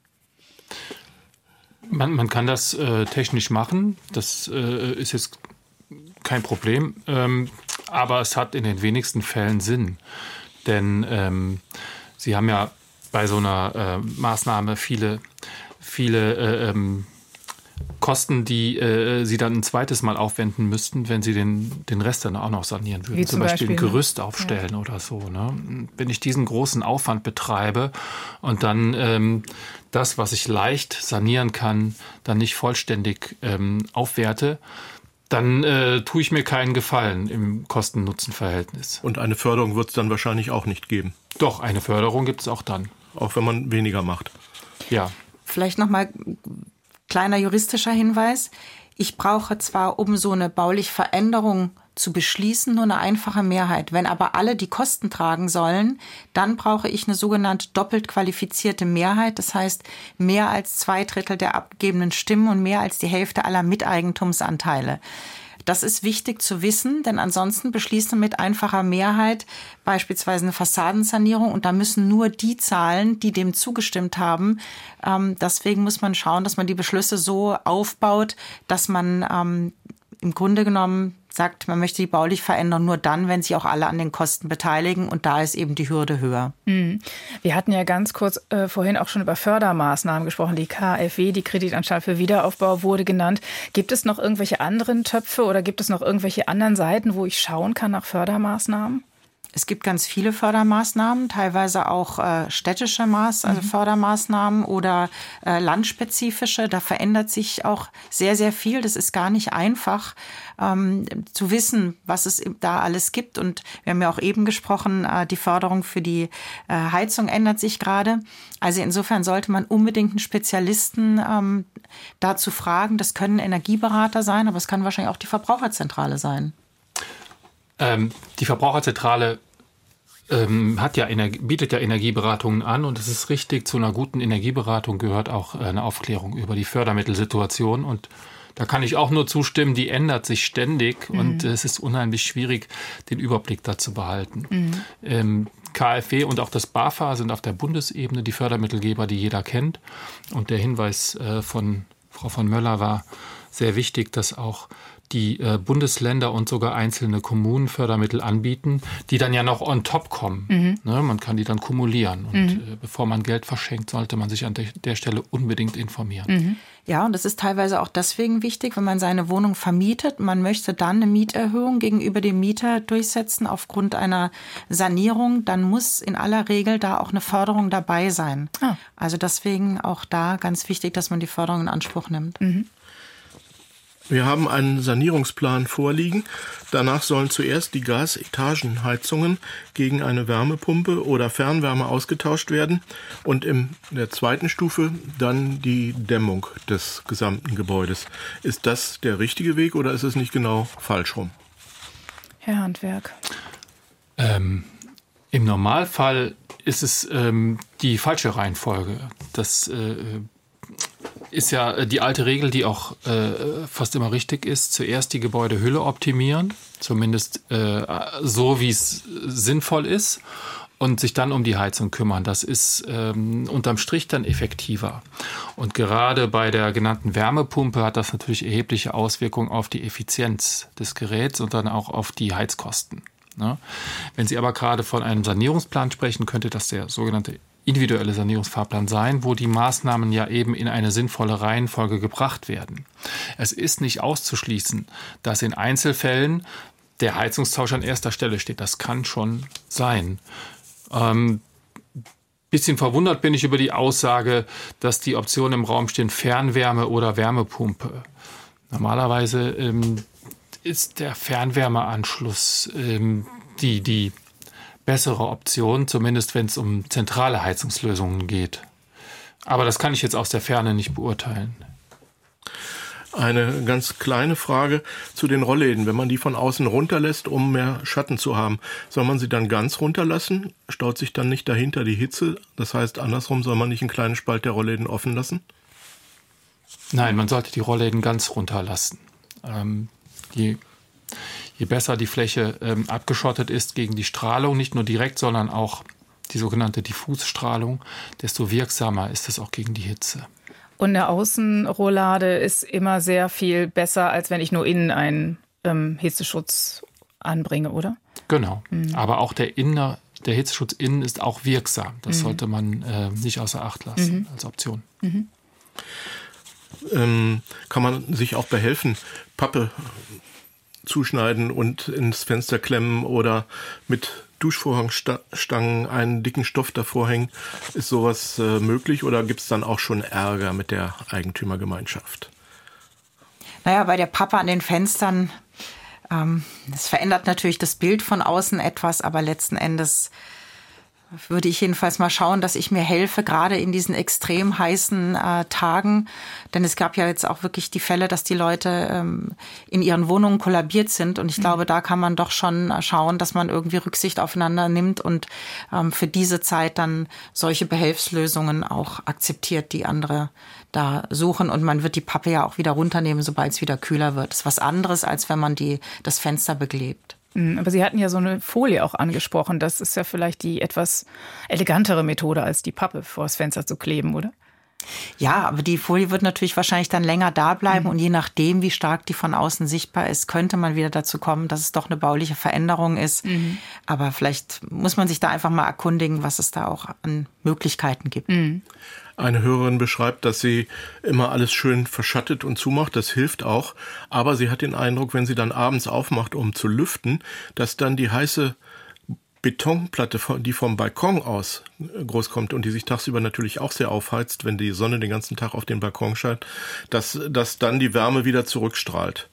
Man, man kann das äh, technisch machen, das äh, ist jetzt kein Problem, ähm, aber es hat in den wenigsten Fällen Sinn, denn ähm, Sie haben ja bei so einer äh, Maßnahme viele, viele äh, ähm, Kosten, die äh, Sie dann ein zweites Mal aufwenden müssten, wenn Sie den, den Rest dann auch noch sanieren würden. Wie zum, zum Beispiel, Beispiel ein Gerüst aufstellen ja. oder so. Ne? Wenn ich diesen großen Aufwand betreibe und dann ähm, das, was ich leicht sanieren kann, dann nicht vollständig ähm, aufwerte, dann äh, tue ich mir keinen Gefallen im Kosten-Nutzen-Verhältnis. Und eine Förderung wird es dann wahrscheinlich auch nicht geben. Doch, eine Förderung gibt es auch dann. Auch wenn man weniger macht. Ja. Vielleicht nochmal kleiner juristischer Hinweis. Ich brauche zwar, um so eine bauliche Veränderung zu beschließen, nur eine einfache Mehrheit. Wenn aber alle die Kosten tragen sollen, dann brauche ich eine sogenannte doppelt qualifizierte Mehrheit. Das heißt, mehr als zwei Drittel der abgegebenen Stimmen und mehr als die Hälfte aller Miteigentumsanteile. Das ist wichtig zu wissen, denn ansonsten beschließt man mit einfacher Mehrheit beispielsweise eine Fassadensanierung und da müssen nur die zahlen, die dem zugestimmt haben. Ähm, deswegen muss man schauen, dass man die Beschlüsse so aufbaut, dass man ähm, im Grunde genommen sagt, man möchte die baulich verändern, nur dann, wenn sich auch alle an den Kosten beteiligen. Und da ist eben die Hürde höher. Mhm. Wir hatten ja ganz kurz äh, vorhin auch schon über Fördermaßnahmen gesprochen. Die K f W, die Kreditanstalt für Wiederaufbau, wurde genannt. Gibt es noch irgendwelche anderen Töpfe oder gibt es noch irgendwelche anderen Seiten, wo ich schauen kann nach Fördermaßnahmen? Es gibt ganz viele Fördermaßnahmen, teilweise auch äh, städtische Maß, also mhm. Fördermaßnahmen oder äh, landspezifische. Da verändert sich auch sehr, sehr viel. Das ist gar nicht einfach ähm, zu wissen, was es da alles gibt. Und wir haben ja auch eben gesprochen, äh, die Förderung für die äh, Heizung ändert sich gerade. Also insofern sollte man unbedingt einen Spezialisten ähm, dazu fragen. Das können Energieberater sein, aber es kann wahrscheinlich auch die Verbraucherzentrale sein. Ähm, die Verbraucherzentrale ähm, hat ja Energie, bietet ja Energieberatungen an und es ist richtig, zu einer guten Energieberatung gehört auch eine Aufklärung über die Fördermittelsituation und da kann ich auch nur zustimmen, die ändert sich ständig mhm. und es ist unheimlich schwierig, den Überblick da zu behalten. Mhm. Ähm, K f W und auch das BAFA sind auf der Bundesebene die Fördermittelgeber, die jeder kennt und der Hinweis äh, von Frau von Möller war sehr wichtig, dass auch die äh, Bundesländer und sogar einzelne Kommunen Fördermittel anbieten, die dann ja noch on top kommen. Mhm. Ne, man kann die dann kumulieren. Und mhm. äh, bevor man Geld verschenkt, sollte man sich an de- der Stelle unbedingt informieren. Mhm. Ja, und das ist teilweise auch deswegen wichtig, wenn man seine Wohnung vermietet. Man möchte dann eine Mieterhöhung gegenüber dem Mieter durchsetzen aufgrund einer Sanierung. Dann muss in aller Regel da auch eine Förderung dabei sein. Ah. Also deswegen auch da ganz wichtig, dass man die Förderung in Anspruch nimmt. Mhm. Wir haben einen Sanierungsplan vorliegen. Danach sollen zuerst die Gasetagenheizungen gegen eine Wärmepumpe oder Fernwärme ausgetauscht werden und in der zweiten Stufe dann die Dämmung des gesamten Gebäudes. Ist das der richtige Weg oder ist es nicht genau falsch rum? Herr Handwerk. Ähm, im Normalfall ist es ähm, die falsche Reihenfolge. Das äh, ist ja die alte Regel, die auch äh, fast immer richtig ist. Zuerst die Gebäudehülle optimieren, zumindest äh, so, wie es sinnvoll ist. und sich dann um die Heizung kümmern. Das ist ähm, unterm Strich dann effektiver. Und gerade bei der genannten Wärmepumpe hat das natürlich erhebliche Auswirkungen auf die Effizienz des Geräts und dann auch auf die Heizkosten. Ne? Wenn Sie aber gerade von einem Sanierungsplan sprechen, könnte das der sogenannte individuelle Sanierungsfahrplan sein, wo die Maßnahmen ja eben in eine sinnvolle Reihenfolge gebracht werden. Es ist nicht auszuschließen, dass in Einzelfällen der Heizungstausch an erster Stelle steht. Das kann schon sein. Ähm, bisschen verwundert bin ich über die Aussage, dass die Optionen im Raum stehen, Fernwärme oder Wärmepumpe. Normalerweise ähm, ist der Fernwärmeanschluss ähm, die, die bessere Option, zumindest wenn es um zentrale Heizungslösungen geht. Aber das kann ich jetzt aus der Ferne nicht beurteilen. Eine ganz kleine Frage zu den Rollläden. Wenn man die von außen runterlässt, um mehr Schatten zu haben, soll man sie dann ganz runterlassen? Staut sich dann nicht dahinter die Hitze? Das heißt, andersrum soll man nicht einen kleinen Spalt der Rollläden offen lassen? Nein, man sollte die Rollläden ganz runterlassen. Ähm, je, je besser die Fläche ähm, abgeschottet ist gegen die Strahlung, nicht nur direkt, sondern auch die sogenannte Diffusstrahlung, desto wirksamer ist es auch gegen die Hitze. Und eine Außenrollade ist immer sehr viel besser, als wenn ich nur innen einen ähm, Hitzeschutz anbringe, oder? Genau. Mhm. Aber auch der, Inner, der Hitzeschutz innen ist auch wirksam. Das mhm. sollte man äh, nicht außer Acht lassen mhm. als Option. Mhm. Ähm, kann man sich auch behelfen, Pappe zuschneiden und ins Fenster klemmen oder mit Duschvorhangstangen einen dicken Stoff davor hängen. Ist sowas äh, möglich oder gibt es dann auch schon Ärger mit der Eigentümergemeinschaft? Naja, bei der Pappe an den Fenstern, ähm, das verändert natürlich das Bild von außen etwas, aber letzten Endes würde ich jedenfalls mal schauen, dass ich mir helfe, gerade in diesen extrem heißen äh, Tagen. Denn es gab ja jetzt auch wirklich die Fälle, dass die Leute ähm, in ihren Wohnungen kollabiert sind. Und ich mhm. glaube, da kann man doch schon schauen, dass man irgendwie Rücksicht aufeinander nimmt und ähm, für diese Zeit dann solche Behelfslösungen auch akzeptiert, die andere da suchen. Und man wird die Pappe ja auch wieder runternehmen, sobald es wieder kühler wird. Das ist was anderes, als wenn man die, das Fenster beklebt. Aber Sie hatten ja so eine Folie auch angesprochen. Das ist ja vielleicht die etwas elegantere Methode, als die Pappe vors Fenster zu kleben, oder? Ja, aber die Folie wird natürlich wahrscheinlich dann länger da bleiben. Mhm. Und je nachdem, wie stark die von außen sichtbar ist, könnte man wieder dazu kommen, dass es doch eine bauliche Veränderung ist. Mhm. Aber vielleicht muss man sich da einfach mal erkundigen, was es da auch an Möglichkeiten gibt. Mhm. Eine Hörerin beschreibt, dass sie immer alles schön verschattet und zumacht. Das hilft auch. Aber sie hat den Eindruck, wenn sie dann abends aufmacht, um zu lüften, dass dann die heiße Betonplatte, die vom Balkon aus groß kommt und die sich tagsüber natürlich auch sehr aufheizt, wenn die Sonne den ganzen Tag auf den Balkon scheint, dass, dass dann die Wärme wieder zurückstrahlt.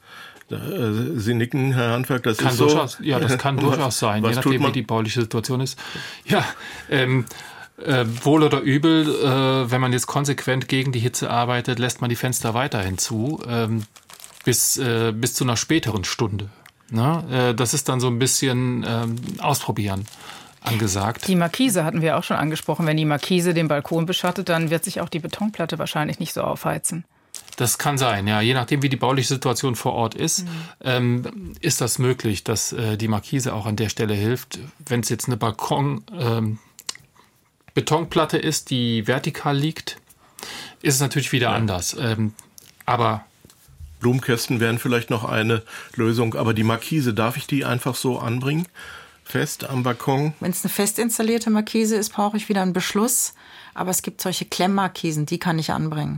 Sie nicken, Herr Handwerk, das kann ist durchaus, so. Ja, das kann was, durchaus sein, je nachdem, wie die bauliche Situation ist. Ja, ähm, Äh, wohl oder übel, äh, wenn man jetzt konsequent gegen die Hitze arbeitet, lässt man die Fenster weiterhin zu, ähm, bis, äh, bis zu einer späteren Stunde. Ne? Äh, das ist dann so ein bisschen ähm, Ausprobieren angesagt. Die Markise hatten wir auch schon angesprochen. Wenn die Markise den Balkon beschattet, dann wird sich auch die Betonplatte wahrscheinlich nicht so aufheizen. Das kann sein, ja. Je nachdem, wie die bauliche Situation vor Ort ist, mhm. ähm, ist das möglich, dass äh, die Markise auch an der Stelle hilft. Wenn es jetzt eine Balkon... Ähm, Betonplatte ist, die vertikal liegt, ist es natürlich wieder ja. anders. Ähm, aber Blumenkästen wären vielleicht noch eine Lösung, aber die Markise, darf ich die einfach so anbringen? Fest am Balkon? Wenn es eine fest installierte Markise ist, brauche ich wieder einen Beschluss. Aber es gibt solche Klemmmarkisen, die kann ich anbringen.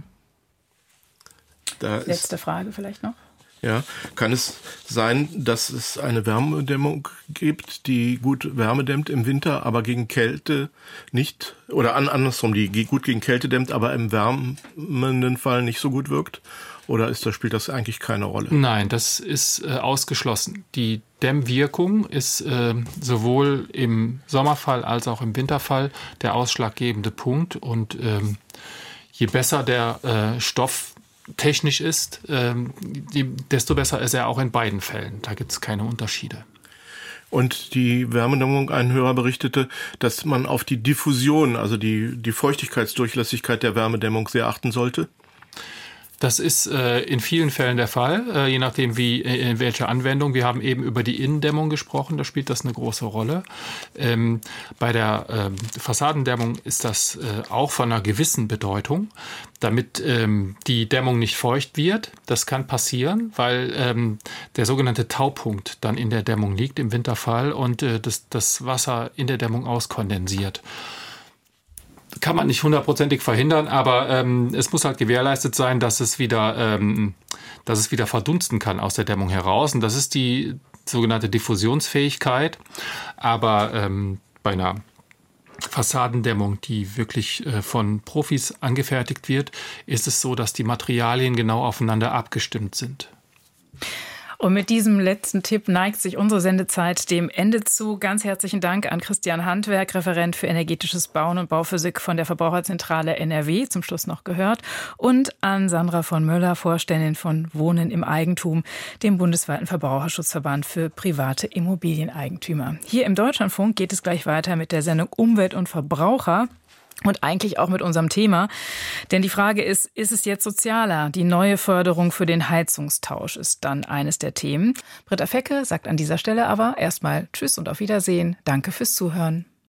Da Letzte Frage vielleicht noch. Ja, kann es sein, dass es eine Wärmedämmung gibt, die gut Wärme dämmt im Winter, aber gegen Kälte nicht? Oder andersrum, die gut gegen Kälte dämmt, aber im wärmenden Fall nicht so gut wirkt? Oder ist das, spielt das eigentlich keine Rolle? Nein, das ist äh, ausgeschlossen. Die Dämmwirkung ist äh, sowohl im Sommerfall als auch im Winterfall der ausschlaggebende Punkt. Und ähm, je besser der äh, Stoff technisch ist, ähm, die, desto besser ist er auch in beiden Fällen. Da gibt es keine Unterschiede. Und die Wärmedämmung, ein Hörer berichtete, dass man auf die Diffusion, also die, die Feuchtigkeitsdurchlässigkeit der Wärmedämmung sehr achten sollte. Das ist äh, in vielen Fällen der Fall, äh, je nachdem wie in welcher Anwendung. Wir haben eben über die Innendämmung gesprochen, da spielt das eine große Rolle. Ähm, bei der ähm, Fassadendämmung ist das äh, auch von einer gewissen Bedeutung, damit ähm, die Dämmung nicht feucht wird. Das kann passieren, weil ähm, der sogenannte Taupunkt dann in der Dämmung liegt im Winterfall und äh, das, das Wasser in der Dämmung auskondensiert. Kann man nicht hundertprozentig verhindern, aber ähm, es muss halt gewährleistet sein, dass es wieder, ähm, dass es wieder verdunsten kann aus der Dämmung heraus. Und das ist die sogenannte Diffusionsfähigkeit. Aber ähm, bei einer Fassadendämmung, die wirklich äh, von Profis angefertigt wird, ist es so, dass die Materialien genau aufeinander abgestimmt sind. Und mit diesem letzten Tipp neigt sich unsere Sendezeit dem Ende zu. Ganz herzlichen Dank an Christian Handwerk, Referent für energetisches Bauen und Bauphysik von der Verbraucherzentrale N R W, zum Schluss noch gehört, und an Sandra von Möller, Vorständin von Wohnen im Eigentum, dem bundesweiten Verbraucherschutzverband für private Immobilieneigentümer. Hier im Deutschlandfunk geht es gleich weiter mit der Sendung Umwelt und Verbraucher. Und eigentlich auch mit unserem Thema. Denn die Frage ist, ist es jetzt sozialer? Die neue Förderung für den Heizungstausch ist dann eines der Themen. Britta Fecke sagt an dieser Stelle aber erstmal Tschüss und auf Wiedersehen. Danke fürs Zuhören.